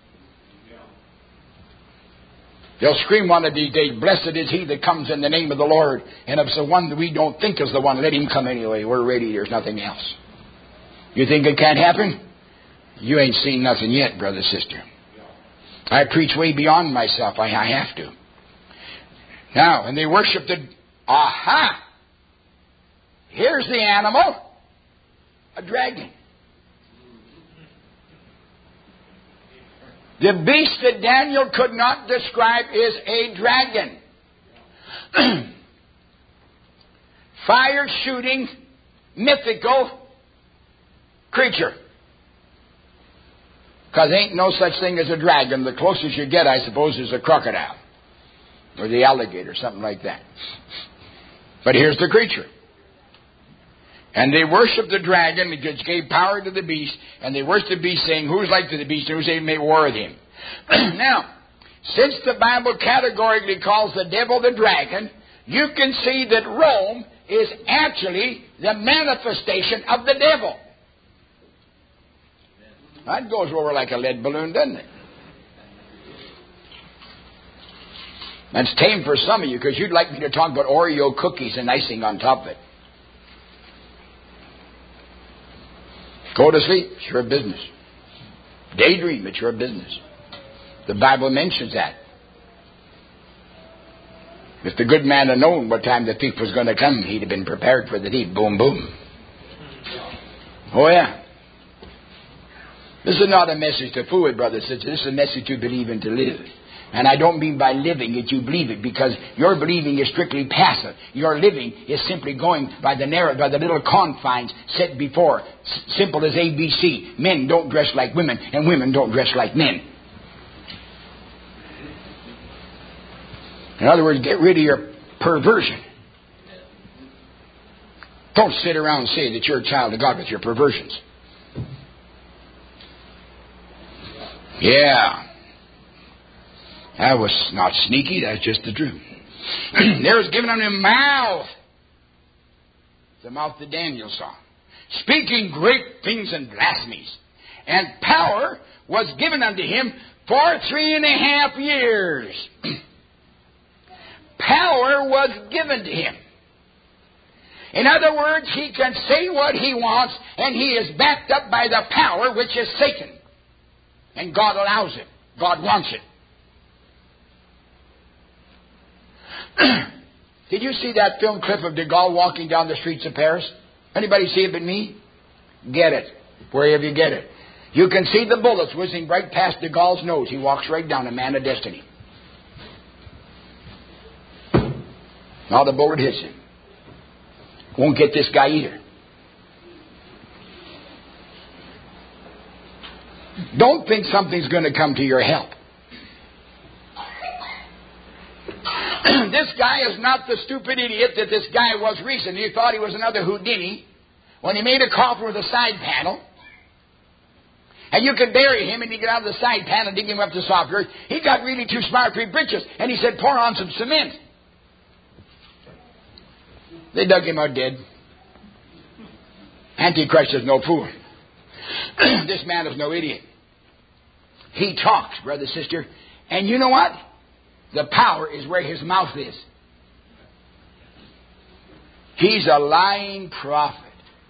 They'll scream one of these days, blessed is he that comes in the name of the Lord. And if it's the one that we don't think is the one, let him come anyway. We're ready. There's nothing else. You think it can't happen? You ain't seen nothing yet, brother, sister. I preach way beyond myself. I, I have to. Now, and they worship the... Aha! Here's the animal. A dragon. The beast that Daniel could not describe is a dragon. Fire-shooting, mythical creature. Because ain't no such thing as a dragon. The closest you get, I suppose, is a crocodile. Or the alligator, something like that. But here's the creature. And they worship the dragon, which gave power to the beast, and they worship the beast, saying, who's like to the beast, and who's able to make war with him? Now, since the Bible categorically calls the devil the dragon, you can see that Rome is actually the manifestation of the devil. That goes over like a lead balloon, doesn't it? That's tame for some of you, because you'd like me to talk about Oreo cookies and icing on top of it. Go to sleep. It's your business. Daydream. It's your business. The Bible mentions that. If the good man had known what time the thief was going to come, he'd have been prepared for the thief. Boom, boom. Oh, yeah. This is not a message to fool with, brothers and sisters. This is a message to believe and to live. And I don't mean by living it you believe it, because your believing is strictly passive. Your living is simply going by the narrow, by the little confines set before. S- simple as A B C. Men don't dress like women, and women don't dress like men. In other words, get rid of your perversion. Don't sit around and say that you're a child of God with your perversions. Yeah. That was not sneaky, that's just the truth. There was given unto him mouth. The mouth that Daniel saw. Speaking great things and blasphemies. And power was given unto him for three and a half years. Power was given to him. In other words, he can say what he wants, and he is backed up by the power which is Satan. And God allows it. God wants it. Did you see that film clip of de Gaulle walking down the streets of Paris? Anybody see it but me? Get it. Wherever you get it. You can see the bullets whizzing right past de Gaulle's nose. He walks right down, a man of destiny. Now the bullet hits him. Won't get this guy either. Don't think something's going to come to your help. This guy is not the stupid idiot that this guy was recently. He thought he was another Houdini when he made a coffin with a side panel. And you could bury him and you get out of the side panel and dig him up to soft earth. He got really too smart for his britches. And he said, pour on some cement. They dug him out dead. Antichrist is no fool. This man is no idiot. He talks, brother, sister. And you know what? The power is where his mouth is. He's a lying prophet.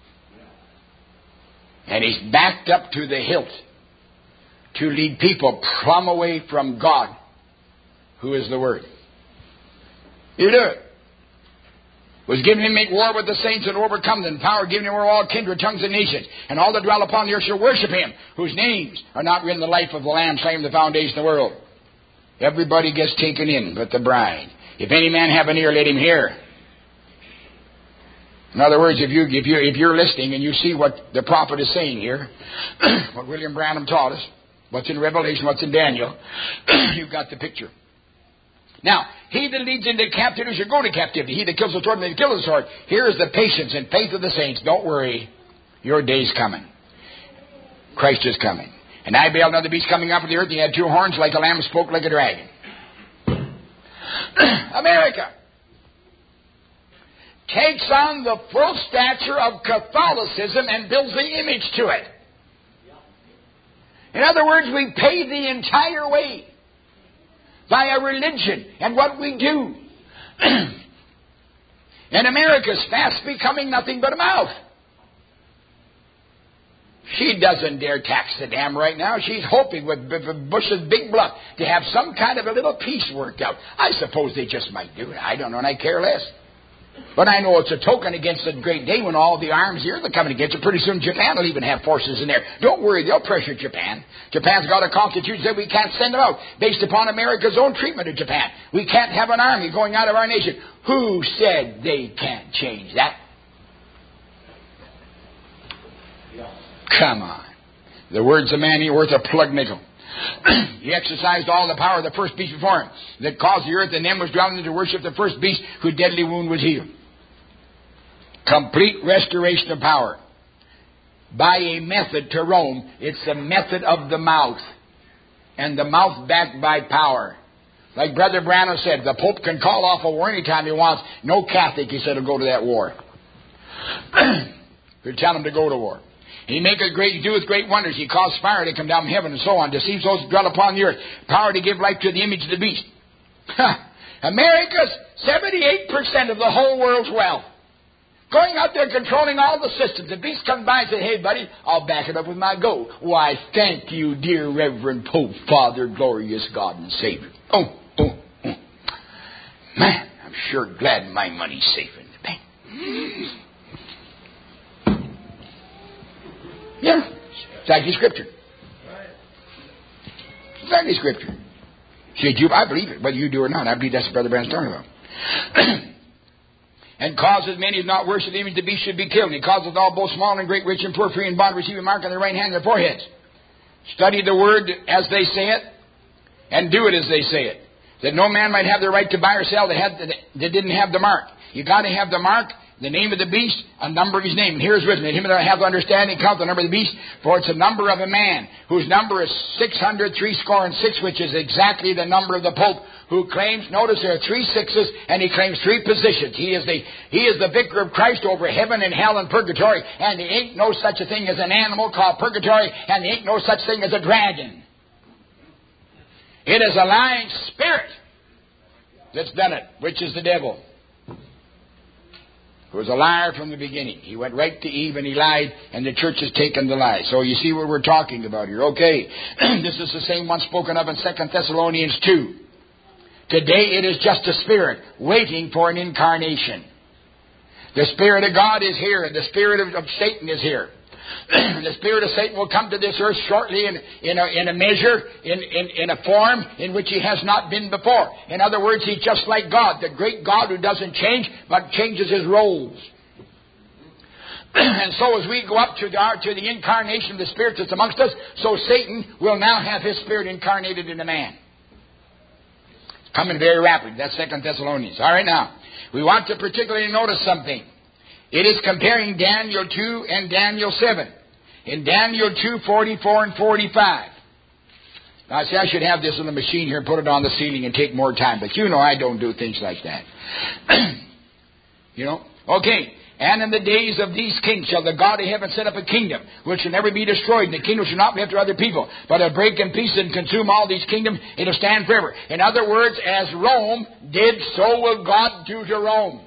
And he's backed up to the hilt to lead people plumb away from God, who is the Word. You do it. Was given him to make war with the saints and overcome them. Power given him over all kindred, tongues, and nations. And all that dwell upon the earth shall worship him, whose names are not written in the life of the Lamb slain from the foundation of the world. Everybody gets taken in but the bride. If any man have an ear, let him hear. In other words, if, you, if, you, if you're listening and you see what the prophet is saying here, what William Branham taught us, what's in Revelation, what's in Daniel, you've got the picture. Now, he that leads into captivity shall go to captivity. He that kills the sword may kill the sword. Here is the patience and faith of the saints. Don't worry. Your day's coming. Christ is coming. And I beheld another beast coming up from the earth. He had two horns like a lamb, spoke like a dragon. America takes on the full stature of Catholicism and builds the image to it. In other words, we pay the entire way by a religion and what we do. And America's fast becoming nothing but a mouth. She doesn't dare tax the dam right now. She's hoping with Bush's big bluff to have some kind of a little peace worked out. I suppose they just might do it. I don't know, and I care less. But I know it's a token against the great day when all the arms here are coming against it. Pretty soon Japan will even have forces in there. Don't worry, they'll pressure Japan. Japan's got a constitution that we can't send them out based upon America's own treatment of Japan. We can't have an army going out of our nation. Who said they can't change that? Come on. The words of man ain't worth a plug nickel. He exercised all the power of the first beast before him, that caused the earth and them was drowned into worship the first beast, whose deadly wound was healed. Complete restoration of power. By a method to Rome, it's the method of the mouth. And the mouth backed by power. Like Brother Branham said, the Pope can call off a war anytime he wants. No Catholic, he said, will go to that war. He'll tell him to go to war. He maketh great, doeth great wonders. He caused fire to come down from heaven and so on. Deceives those who dwell upon the earth. Power to give life to the image of the beast. America's seventy-eight percent of the whole world's wealth. Going out there controlling all the systems. The beast comes by and says, hey, buddy, I'll back it up with my go. Why, thank you, dear Reverend Pope, Father, glorious God and Savior. Oh, oh, oh. Man, I'm sure glad my money's safe in the bank. Yeah, exactly Scripture. Exactly Scripture. Said you, I believe it, whether you do or not. I believe that's what Brother Branham's talking about. And causes many who not worship the image of the beast should be killed. And he causes all, both small and great, rich and poor, free and bond, receive a mark on their right hand and their foreheads. Study the word as they say it, and do it as they say it. That no man might have the right to buy or sell that, had, that didn't have the mark. You got to have the mark, the name of the beast, a number of his name. And here's written, that him that have understanding count the number of the beast, for it's a number of a man, whose number is six hundred three score and six, which is exactly the number of the Pope, who claims, notice there are three sixes, and he claims three positions. He is the he is the vicar of Christ over heaven and hell and purgatory, and there ain't no such a thing as an animal called purgatory, and there ain't no such thing as a dragon. It is a lying spirit that's done it, which is the devil, who was a liar from the beginning. He went right to Eve and he lied, and the church has taken the lie. So you see what we're talking about here. Okay, this is the same one spoken of in Second Thessalonians two. Today it is just a spirit waiting for an incarnation. The Spirit of God is here, and the Spirit of, of Satan is here. The Spirit of Satan will come to this earth shortly in, in, a, in a measure, in, in, in a form in which he has not been before. In other words, he's just like God, the great God who doesn't change, but changes his roles. And so as we go up to the, to the incarnation of the Spirit that's amongst us, so Satan will now have his spirit incarnated in a man. It's coming very rapid. That's Second Thessalonians. All right, now, we want to particularly notice something. It is comparing Daniel two and Daniel seven. In Daniel two, forty-four and forty-five. Now, see, I should have this on the machine here and put it on the ceiling and take more time. But you know I don't do things like that. You know? Okay. And in the days of these kings shall the God of heaven set up a kingdom which shall never be destroyed. And the kingdom shall not be after other people, but will break in pieces and consume all these kingdoms. It will stand forever. In other words, as Rome did, so will God do to Rome.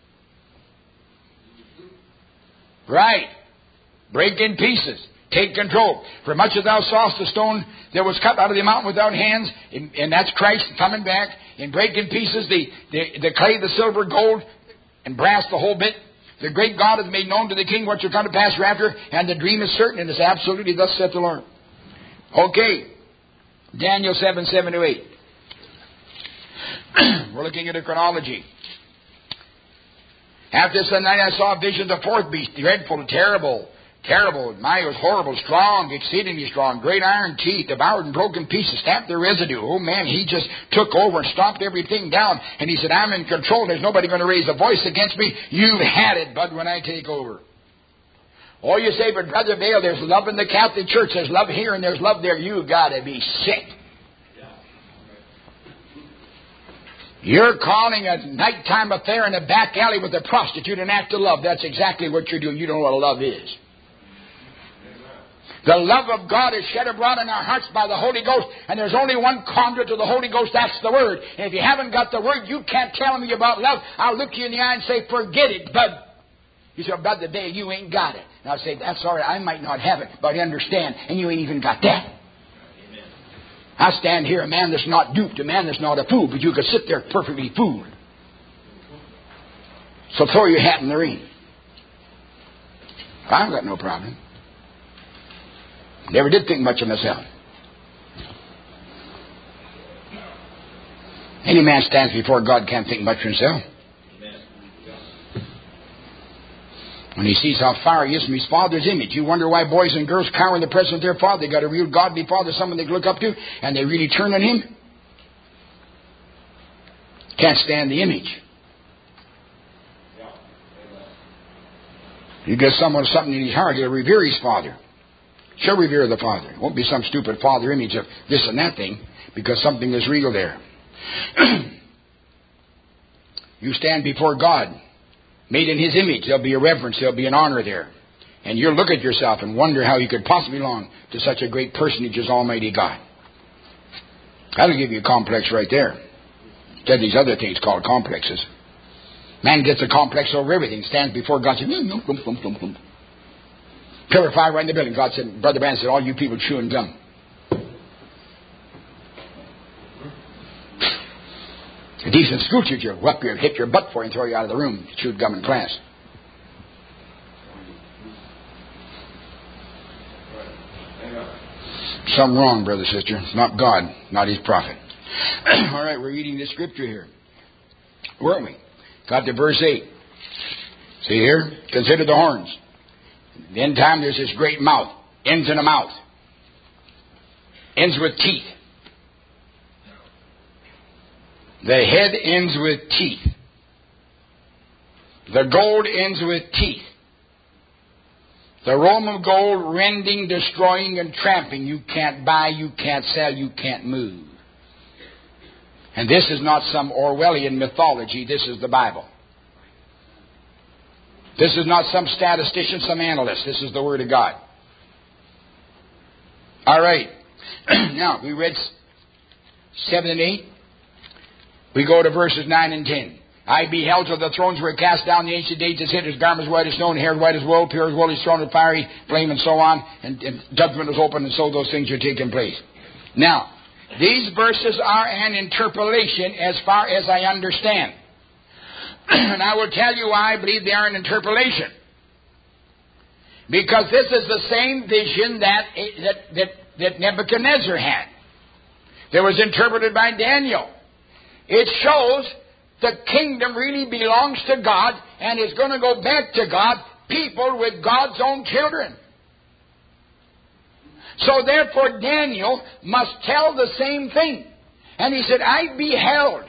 Right. Break in pieces. Take control. For much as thou sawest the stone that was cut out of the mountain without hands, and that's Christ coming back, and break in pieces the, the, the clay, the silver, gold, and brass, the whole bit. The great God hath made known to the king what shall come to pass hereafter, and the dream is certain, and is absolutely thus saith the Lord. Okay. Daniel seven, seven to eight. We're looking at a chronology. After this night I saw a vision of the fourth beast, dreadful, terrible, terrible. My, it was horrible, strong, exceedingly strong, great iron teeth, devoured and broken pieces, stamped their residue. Oh man, he just took over and stomped everything down. And he said, I'm in control. There's nobody going to raise a voice against me. You've had it, bud, when I take over. Oh, you say, but Brother Vail, there's love in the Catholic Church. There's love here and there's love there. You got to be sick. You're calling a nighttime affair in a back alley with a prostitute an act of love. That's exactly what you're doing. You don't know what love is. The love of God is shed abroad in our hearts by the Holy Ghost. And there's only one conduit to the Holy Ghost. That's the Word. And if you haven't got the Word, you can't tell me about love. I'll look you in the eye and say, forget it, bud. You say, Brother Day, you ain't got it. And I'll say, that's all right. I might not have it, but I understand. And you ain't even got that. I stand here, a man that's not duped, a man that's not a fool, but you could sit there perfectly fooled. So throw your hat in the ring. I've got no problem. Never did think much of myself. Any man stands before God can't think much of himself. When he sees how far he is from his Father's image, you wonder why boys and girls cower in the presence of their Father. They got a real godly Father, someone they can look up to, and they really turn on Him. Can't stand the image. You get someone something in his heart, he'll revere his Father. She'll revere the Father. It won't be some stupid Father image of this and that thing, because something is real there. You stand before God, made in His image. There'll be a reverence, there'll be an honor there. And you'll look at yourself and wonder how you could possibly belong to such a great personage as Almighty God. That'll give you a complex right there. Instead of these other things called complexes. Man gets a complex over everything, stands before God, says, purifier right in the building. God said, Brother Branham said, all you people chewing gum. A decent school teacher will whoop you and hit your butt for you and throw you out of the room. You chewed gum in class. Something wrong, brother, sister. It's not God, not His prophet. All right, we're reading this scripture here. Weren't we? Got to verse eight. See here? Consider the horns. In the end time, there's this great mouth. Ends in a mouth. Ends with teeth. The head ends with teeth. The gold ends with teeth. The Roman gold rending, destroying, and tramping. You can't buy, you can't sell, you can't move. And this is not some Orwellian mythology. This is the Bible. This is not some statistician, some analyst. This is the Word of God. All right. Now, we read seven and eight. We go to verses nine and ten. I beheld till the thrones were cast down, the ancient days his his garments white as snow, and hair white as wool, pure as wool, his throne of fiery flame, and so on. And, and judgment was open, and so those things are taking place. Now, these verses are an interpolation as far as I understand. And I will tell you why I believe they are an interpolation. Because this is the same vision that, that, that, that Nebuchadnezzar had. That was interpreted by Daniel. It shows the kingdom really belongs to God and is going to go back to God, people with God's own children. So therefore Daniel must tell the same thing. And he said, I beheld.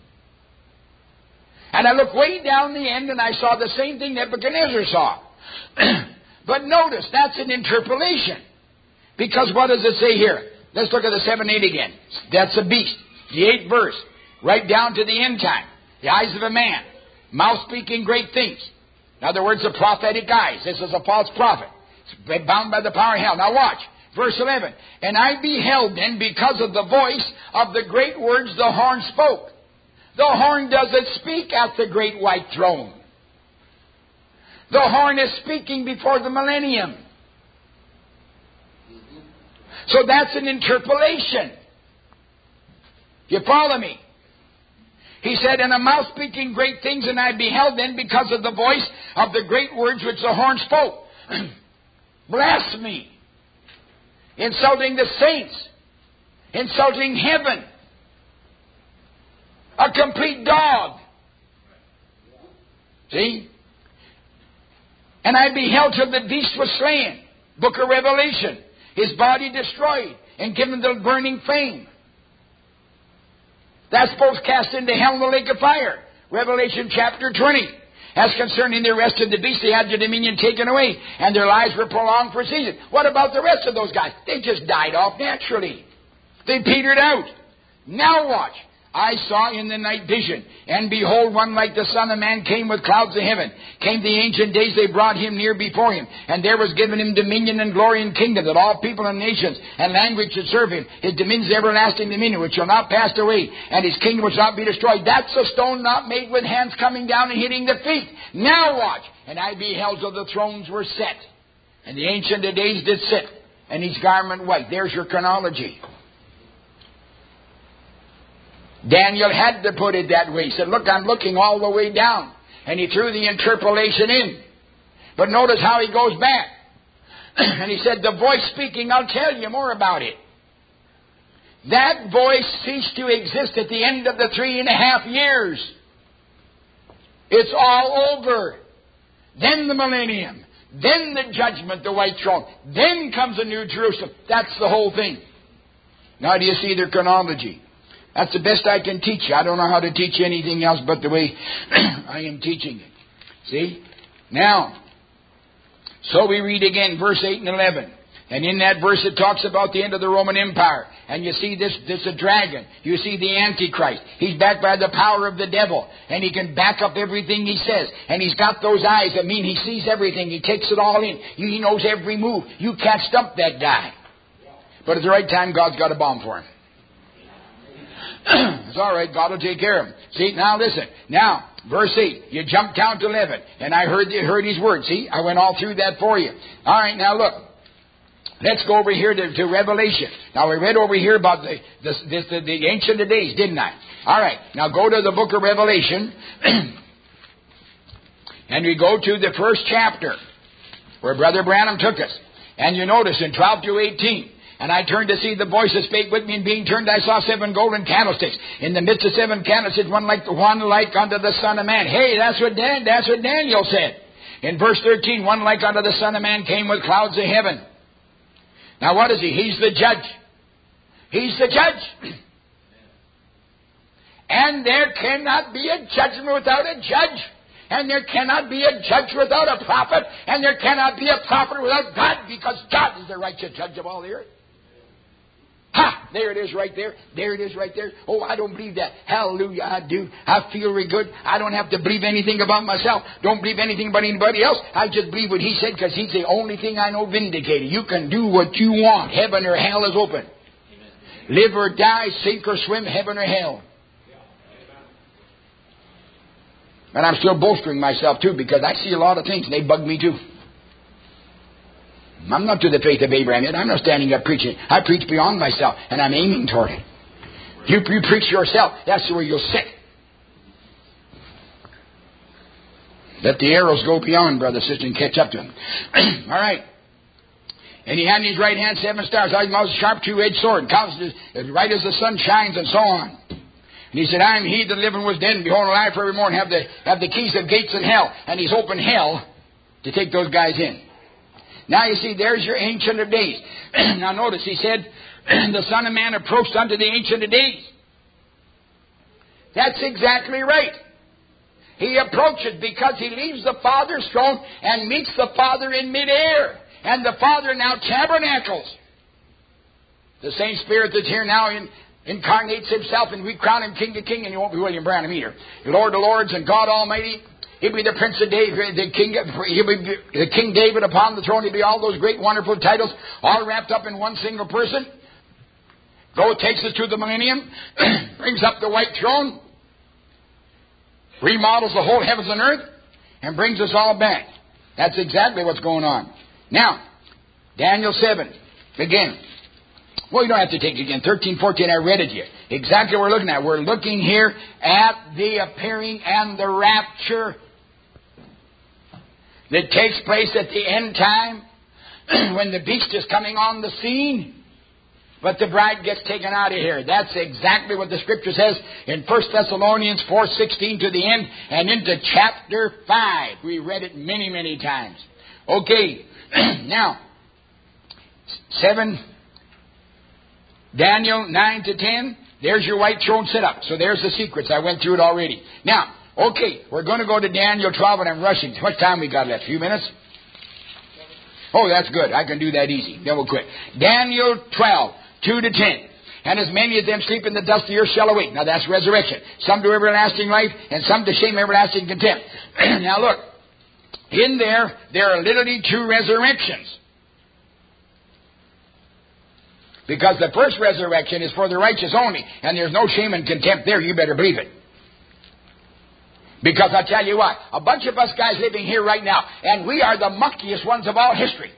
And I looked way down the end and I saw the same thing Nebuchadnezzar saw. But notice, that's an interpolation. Because what does it say here? Let's look at the seven eight again. That's a beast. The eighth verse. Right down to the end time. The eyes of a man. Mouth speaking great things. In other words, the prophetic eyes. This is a false prophet. It's bound by the power of hell. Now watch. Verse eleven. And I beheld then, because of the voice of the great words the horn spoke. The horn doesn't speak at the great white throne. The horn is speaking before the millennium. So that's an interpolation. You follow me? He said, and a mouth speaking great things, and I beheld then because of the voice of the great words which the horn spoke. Blasphemy. Insulting the saints. Insulting heaven. A complete dog. See? And I beheld till the beast was slain. Book of Revelation. His body destroyed and given the burning flame. That's both cast into hell in the lake of fire. Revelation chapter twenty. As concerning the rest of the beasts, they had their dominion taken away, and their lives were prolonged for a season. What about the rest of those guys? They just died off naturally. They petered out. Now watch. I saw in the night vision, and behold, one like the Son of Man came with clouds of heaven. Came the ancient days, they brought him near before him. And there was given him dominion and glory and kingdom, that all people and nations and language should serve him. His dominion is everlasting dominion, which shall not pass away, and his kingdom which shall not be destroyed. That's a stone not made with hands coming down and hitting the feet. Now watch. And I beheld till the thrones were set, and the ancient of days did sit, and his garment white. There's your chronology. Daniel had to put it that way. He said, look, I'm looking all the way down. And he threw the interpolation in. But notice how he goes back. And he said, the voice speaking, I'll tell you more about it. That voice ceased to exist at the end of the three and a half years. It's all over. Then the millennium. Then the judgment, the white throne. Then comes a new Jerusalem. That's the whole thing. Now do you see their chronology? That's the best I can teach you. I don't know how to teach anything else but the way I am teaching it. See? Now, so we read again verse eight and eleven. And in that verse it talks about the end of the Roman Empire. And you see this, this a dragon. You see the Antichrist. He's backed by the power of the devil. And he can back up everything he says. And he's got those eyes that mean he sees everything. He takes it all in. He knows every move. You can't stump that guy. But at the right time, God's got a bomb for him. It's all right. God will take care of him. See, now listen. Now, Verse eight. You jump down to eleven. And I heard, heard his words. See, I went all through that for you. All right, now look. Let's go over here to, to Revelation. Now, we read over here about the, the, the, the, the Ancient of Days, didn't I? All right. Now, go to the book of Revelation. And we go to the first chapter where Brother Branham took us. And you notice in twelve to eighteen. And I turned to see the voice that spake with me, and being turned I saw seven golden candlesticks. In the midst of seven candlesticks, one like one like unto the Son of Man. Hey, that's what Dan, that's what Daniel said. In verse thirteen, one like unto the Son of Man came with clouds of heaven. Now what is he? He's the judge. He's the judge. And there cannot be a judgment without a judge. And there cannot be a judge without a prophet. And there cannot be a prophet without God, because God is the righteous judge of all the earth. Ha! There it is right there. There it is right there. Oh, I don't believe that. Hallelujah, I do. I feel really good. I don't have to believe anything about myself. Don't believe anything about anybody else. I just believe what he said, because he's the only thing I know vindicated. You can do what you want. Heaven or hell is open. Amen. Live or die, sink or swim, heaven or hell. And I'm still bolstering myself too, because I see a lot of things and they bug me too. I'm not to the faith of Abraham yet. I'm not standing up preaching. I preach beyond myself, and I'm aiming toward it. You, you preach yourself. That's where you'll sit. Let the arrows go beyond, brother, sister, and catch up to him. All right. And he had in his right hand seven stars, like a sharp two-edged sword, and counts as right as the sun shines, and so on. And he said, I am he that lived and was dead, and behold, alive forevermore, and have the, have the keys of gates in hell. And he's opened hell to take those guys in. Now you see, there's your Ancient of Days. Now notice, he said, the Son of Man approached unto the Ancient of Days. That's exactly right. He approaches because he leaves the Father's throne and meets the Father in midair. And the Father now tabernacles. The same Spirit that's here now in, incarnates himself, and we crown him King to King, and he won't be William Branham either. Lord of Lords and God Almighty. He'll be the Prince of David, the King, he'll be the King David upon the throne. He'll be all those great, wonderful titles, all wrapped up in one single person. Go takes us to the millennium, brings up the white throne, remodels the whole heavens and earth, and brings us all back. That's exactly what's going on. Now, Daniel seven, again. Well, you don't have to take it again. thirteen, fourteen, I read it here. Exactly what we're looking at. We're looking here at the appearing and the rapture that takes place at the end time when the beast is coming on the scene, but the bride gets taken out of here. That's exactly what the Scripture says in First Thessalonians four sixteen to the end and into chapter five. We read it many, many times. Okay, now, seven, Daniel nine to ten, there's your white throne set up. So there's the secrets. I went through it already. Now, okay, we're going to go to Daniel twelve, and I'm rushing. How much time we got left? A few minutes? Oh, that's good. I can do that easy. Then we'll quit. Daniel twelve, two to ten. And as many of them sleep in the dust of the earth shall awake. Now that's resurrection. Some to everlasting life, and some to shame, everlasting contempt. Now look, in there, there are literally two resurrections. Because the first resurrection is for the righteous only, and there's no shame and contempt there. You better believe it. Because I tell you what, a bunch of us guys living here right now, and we are the muckiest ones of all history.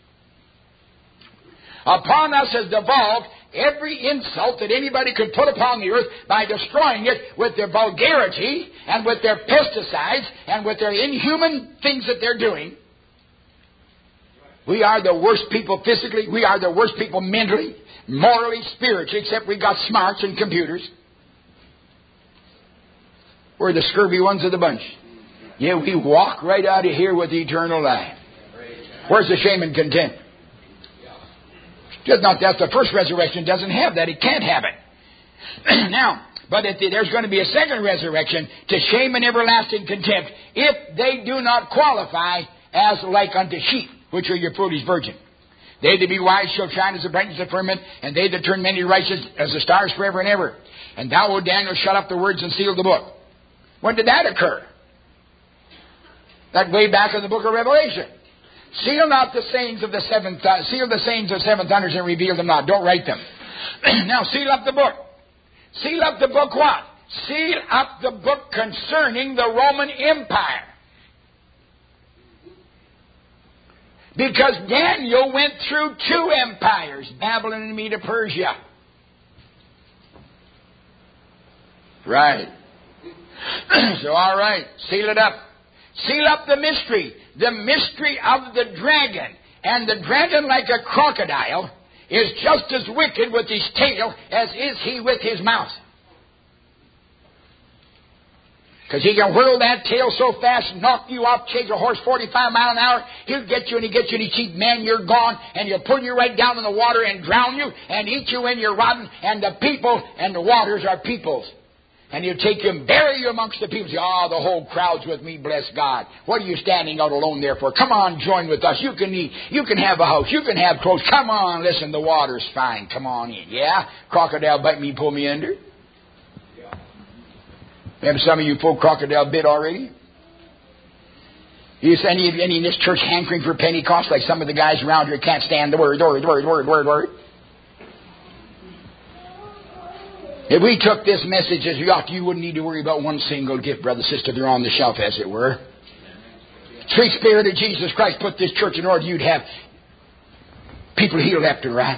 Upon us has devolved every insult that anybody could put upon the earth by destroying it with their vulgarity and with their pesticides and with their inhuman things that they're doing. We are the worst people physically. We are the worst people mentally, morally, spiritually, except we got smarts and computers. We're the scurvy ones of the bunch. Yeah, we walk right out of here with eternal life. Where's the shame and contempt? Just not that's the first resurrection doesn't have that. It can't have it. Now, but if there's going to be a second resurrection to shame and everlasting contempt if they do not qualify as like unto sheep, which are your foolish virgin. They that be wise shall shine as the brightness of the firmament, and they that turn many righteous as the stars forever and ever. And thou, O Daniel, shut up the words and seal the book. When did that occur? That way back in the book of Revelation. Seal not the sayings of the seven, th- seal the sayings of seven thunders and reveal them not. Don't write them. Now seal up the book. Seal up the book what? seal up the book concerning the Roman Empire. Because Daniel went through two empires, Babylon and Medo-Persia. Right. So, all right, seal it up. Seal up the mystery. The mystery of the dragon. And the dragon, like a crocodile, is just as wicked with his tail as is he with his mouth. Because he can whirl that tail so fast, knock you off, chase a horse forty-five miles an hour. He'll get you and he gets you and he cheap man, you're gone. And he'll pull you right down in the water and drown you and eat you when you're rotten. And the people and the waters are peoples. And he'll take you and bury you amongst the people. Say, oh, the whole crowd's with me, bless God. What are you standing out alone there for? Come on, join with us. You can eat. You can have a house. You can have clothes. Come on, listen, the water's fine. Come on in. Yeah? Crocodile bite me, pull me under. Have some of you folk crocodile bit already? Is any of any in this church hankering for Pentecost like some of the guys around here can't stand the word, word, word, word, word, word? If we took this message as we ought, you wouldn't need to worry about one single gift, brother, sister. They're on the shelf, as it were. Sweet Spirit of Jesus Christ put this church in order. You'd have people healed left and right.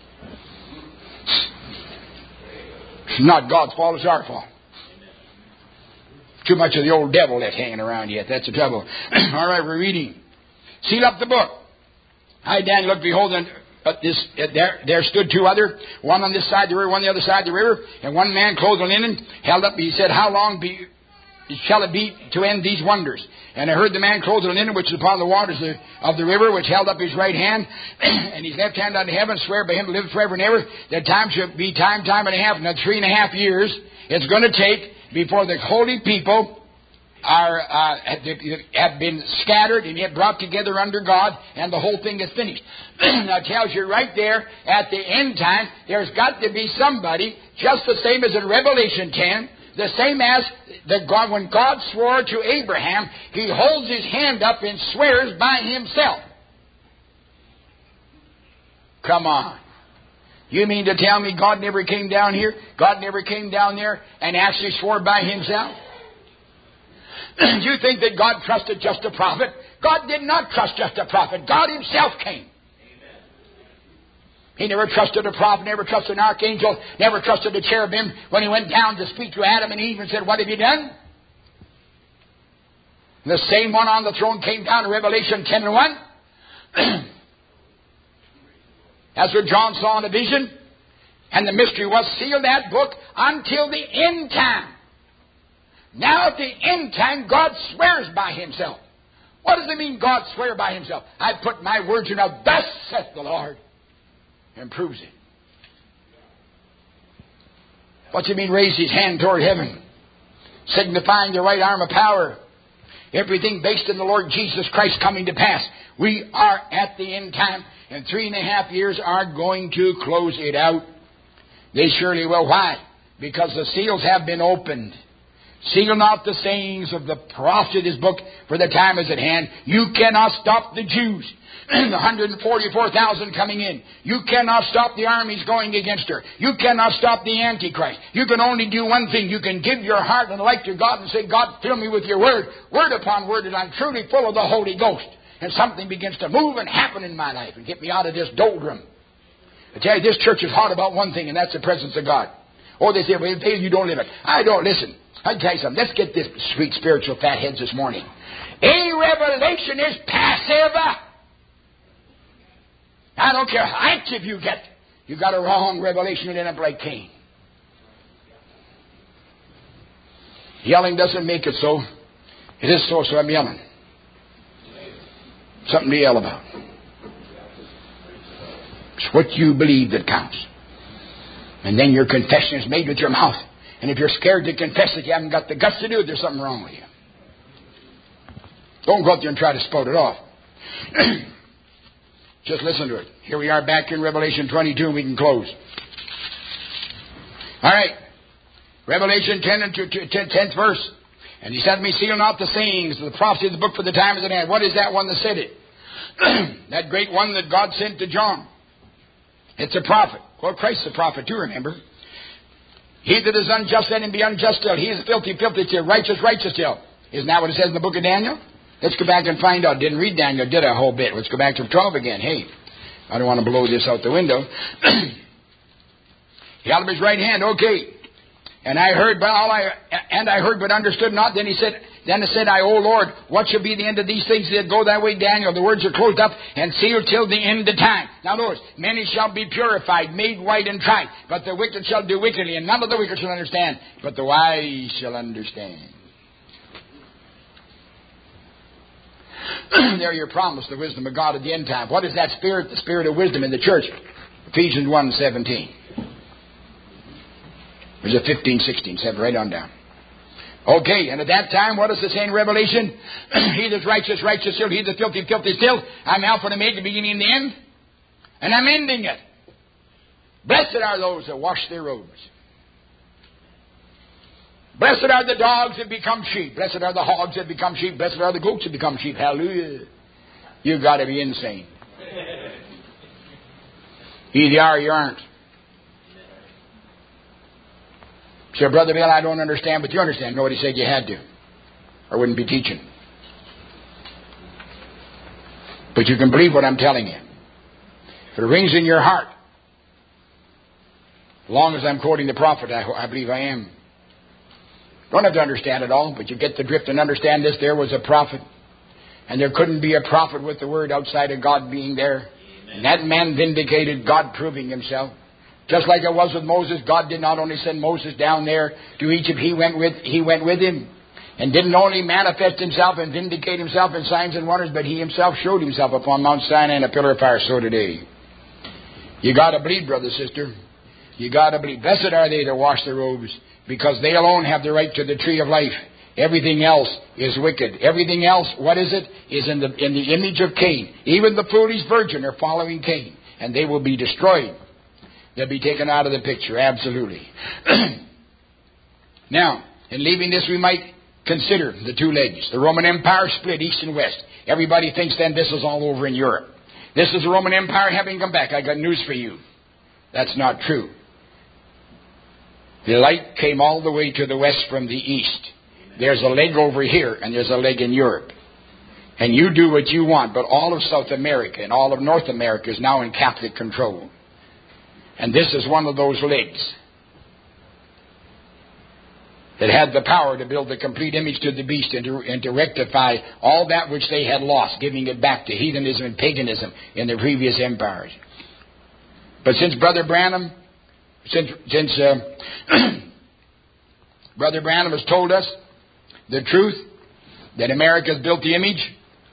It's not God's fault, it's our fault. Too much of the old devil left hanging around yet. That's the trouble. All right, we're reading. Seal up the book. I, Daniel, looked, behold, and uh, this, uh, there, there stood two other, one on this side of the river, one on the other side of the river, and one man clothed in linen, held up, he said, how long be, shall it be to end these wonders? And I heard the man clothed in linen, which is upon the waters of the, of the river, which held up his right hand, and his left hand unto heaven, swear by him to live forever and ever, that time should be time, time and a half, now three and a half years it's going to take before the holy people are uh, have been scattered and yet brought together under God, and the whole thing is finished. Now it tells you right there, at the end time, there's got to be somebody, just the same as in Revelation ten, the same as the God, when God swore to Abraham, He holds His hand up and swears by Himself. Come on. You mean to tell me God never came down here? God never came down there and actually swore by Himself? Do you think that God trusted just a prophet? God did not trust just a prophet. God Himself came. Amen. He never trusted a prophet, never trusted an archangel, never trusted a cherubim when He went down to speak to Adam and Eve and said, what have you done? And the same one on the throne came down in Revelation ten and one. That's what John saw in a vision. And the mystery was sealed that book until the end time. Now at the end time, God swears by Himself. What does it mean, God swear by Himself? I put my words in now, thus saith the Lord, and proves it. What's it mean, raise His hand toward heaven, signifying the right arm of power? Everything based in the Lord Jesus Christ coming to pass. We are at the end time, and three and a half years are going to close it out. They surely will. Why? Because the seals have been opened. Seal not the sayings of the prophet of this book, for the time is at hand. You cannot stop the Jews, the one hundred forty-four thousand coming in. You cannot stop the armies going against her. You cannot stop the Antichrist. You can only do one thing. You can give your heart and life to God and say, God, fill me with your word, word upon word, that I'm truly full of the Holy Ghost. And something begins to move and happen in my life and get me out of this doldrum. I tell you, this church is hot about one thing, and that's the presence of God. Oh, they say, well, you don't live it. I don't. Listen, I'll tell you something. Let's get this, sweet spiritual fatheads, this morning. A revelation is passive. I don't care how active you get. You got a wrong revelation, you'll end up like Cain. Yelling doesn't make it so. It is so, so I'm yelling. Something to yell about. It's what you believe that counts. And then your confession is made with your mouth. And if you're scared to confess that you haven't got the guts to do it, there's something wrong with you. Don't go out there and try to spout it off. Just listen to it. Here we are back in Revelation twenty-two, and we can close. All right. Revelation ten and tenth verse. And He said to me, seal not the sayings of the prophecy of the book, for the time is at hand. What is that one that said it? That great one that God sent to John. It's a prophet. Well, Christ's a prophet too, remember. He that is unjust, let him be unjust still. He is filthy, filthy still. Righteous, righteous still. Isn't that what it says in the book of Daniel? Let's go back and find out. Didn't read Daniel, did I, a whole bit. Let's go back to twelve again. Hey, I don't want to blow this out the window. He held up his right hand. Okay. And I heard, but all I and I heard, but understood not. Then he said, then said I, O Lord, what shall be the end of these things that go that way, Daniel? The words are closed up and sealed till the end of time. Now notice, many shall be purified, made white and tried, but the wicked shall do wickedly, and none of the wicked shall understand, but the wise shall understand. There your promise, the wisdom of God at the end time. What is that spirit? The spirit of wisdom in the church. Ephesians one seventeen. There's a fifteen, sixteen, seven, right on down. Okay, and at that time, what does it say in Revelation? He that's righteous, righteous still. He that's filthy, filthy still. I'm Alpha and Omega, the beginning and the end. And I'm ending it. Blessed are those that wash their robes. Blessed are the dogs that become sheep. Blessed are the hogs that become sheep. Blessed are the goats that become sheep. Hallelujah. You've got to be insane. Either you are or you aren't. Say, Brother Bill, I don't understand, but you understand. Nobody said you had to. I wouldn't be teaching. But you can believe what I'm telling you. If it rings in your heart, as long as I'm quoting the prophet, I, I believe I am. Don't have to understand it all, but you get the drift and understand this. There was a prophet, and there couldn't be a prophet with the word outside of God being there. Amen. And that man vindicated, God proving himself. Just like it was with Moses, God did not only send Moses down there to Egypt, he went with he went with him. And didn't only manifest himself and vindicate himself in signs and wonders, but he himself showed himself upon Mount Sinai in a pillar of fire. So today. You got to believe, brother, sister. You got to believe. Blessed are they that wash their robes, because they alone have the right to the tree of life. Everything else is wicked. Everything else, what is it? Is in the in the image of Cain. Even the foolish virgin are following Cain, and they will be destroyed. They'll be taken out of the picture, absolutely. Now, in leaving this, we might consider the two legs. The Roman Empire split east and west. Everybody thinks then this is all over in Europe. This is the Roman Empire having come back. I got news for you. That's not true. The light came all the way to the west from the east. There's a leg over here, and there's a leg in Europe. And you do what you want, but all of South America and all of North America is now in Catholic control. And this is one of those legs that had the power to build the complete image to the beast and to, and to rectify all that which they had lost, giving it back to heathenism and paganism in their previous empires. But since Brother Branham, since, since uh, Brother Branham has told us the truth, that America has built the image,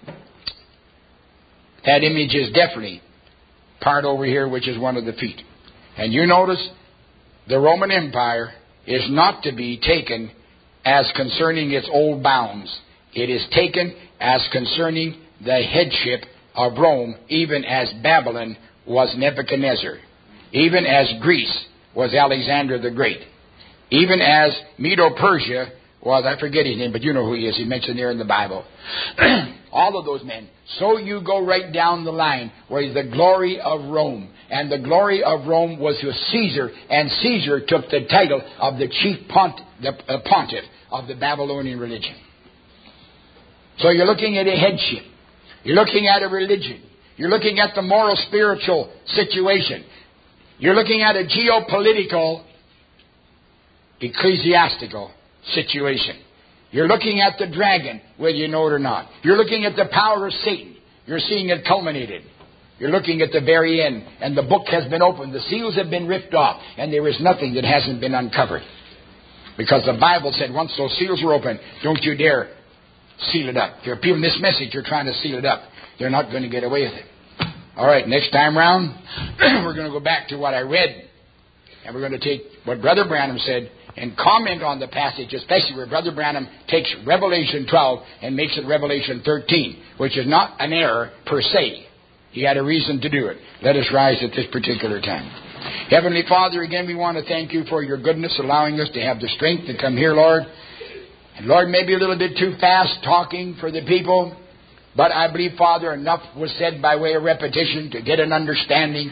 that image is definitely part over here, which is one of the feet. And you notice the Roman Empire is not to be taken as concerning its old bounds. It is taken as concerning the headship of Rome, even as Babylon was Nebuchadnezzar, even as Greece was Alexander the Great, even as Medo-Persia was, I forget his name, but you know who he is. He's mentioned there in the Bible. All of those men. So you go right down the line where the glory of Rome. And the glory of Rome was to Caesar. And Caesar took the title of the chief pont, the, uh, pontiff of the Babylonian religion. So you're looking at a headship. You're looking at a religion. You're looking at the moral spiritual situation. You're looking at a geopolitical, ecclesiastical situation. You're looking at the dragon, whether you know it or not. You're looking at the power of Satan. You're seeing it culminated. You're looking at the very end, and the book has been opened. The seals have been ripped off, and there is nothing that hasn't been uncovered. Because the Bible said once those seals were open, don't you dare seal it up. If you're appealing this message, you're trying to seal it up. They're not going to get away with it. All right, next time round, we're going to go back to what I read, and we're going to take what Brother Branham said and comment on the passage, especially where Brother Branham takes Revelation twelve and makes it Revelation thirteen, which is not an error per se. He had a reason to do it. Let us rise at this particular time. Heavenly Father, again, we want to thank you for your goodness, allowing us to have the strength to come here, Lord. And Lord, maybe a little bit too fast talking for the people, but I believe, Father, enough was said by way of repetition to get an understanding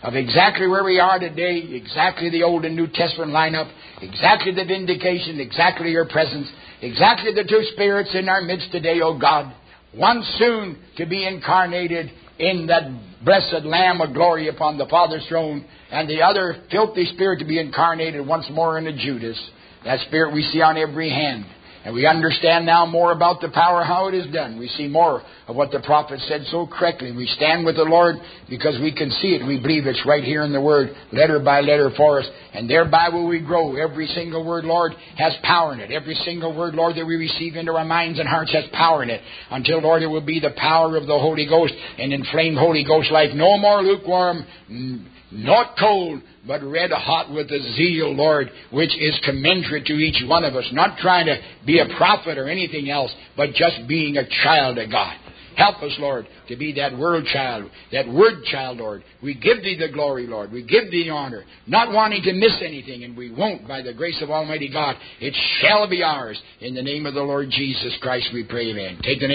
of exactly where we are today, exactly the Old and New Testament lineup, exactly the vindication, exactly your presence, exactly the two spirits in our midst today, O God. One soon to be incarnated in that blessed Lamb of glory upon the Father's throne, and the other filthy spirit to be incarnated once more in a Judas. That spirit we see on every hand. And we understand now more about the power, how it is done. We see more of what the prophet said so correctly. We stand with the Lord because we can see it. We believe it's right here in the Word, letter by letter for us. And thereby will we grow. Every single word, Lord, has power in it. Every single word, Lord, that we receive into our minds and hearts has power in it. Until, Lord, it will be the power of the Holy Ghost and inflamed Holy Ghost life. No more lukewarm, not cold, but red hot with the zeal, Lord, which is commensurate to each one of us. Not trying to be a prophet or anything else, but just being a child of God. Help us, Lord, to be that word child, that word child, Lord. We give Thee the glory, Lord. We give Thee the honor, not wanting to miss anything, and we won't by the grace of Almighty God. It shall be ours. In the name of the Lord Jesus Christ we pray, amen. Take the name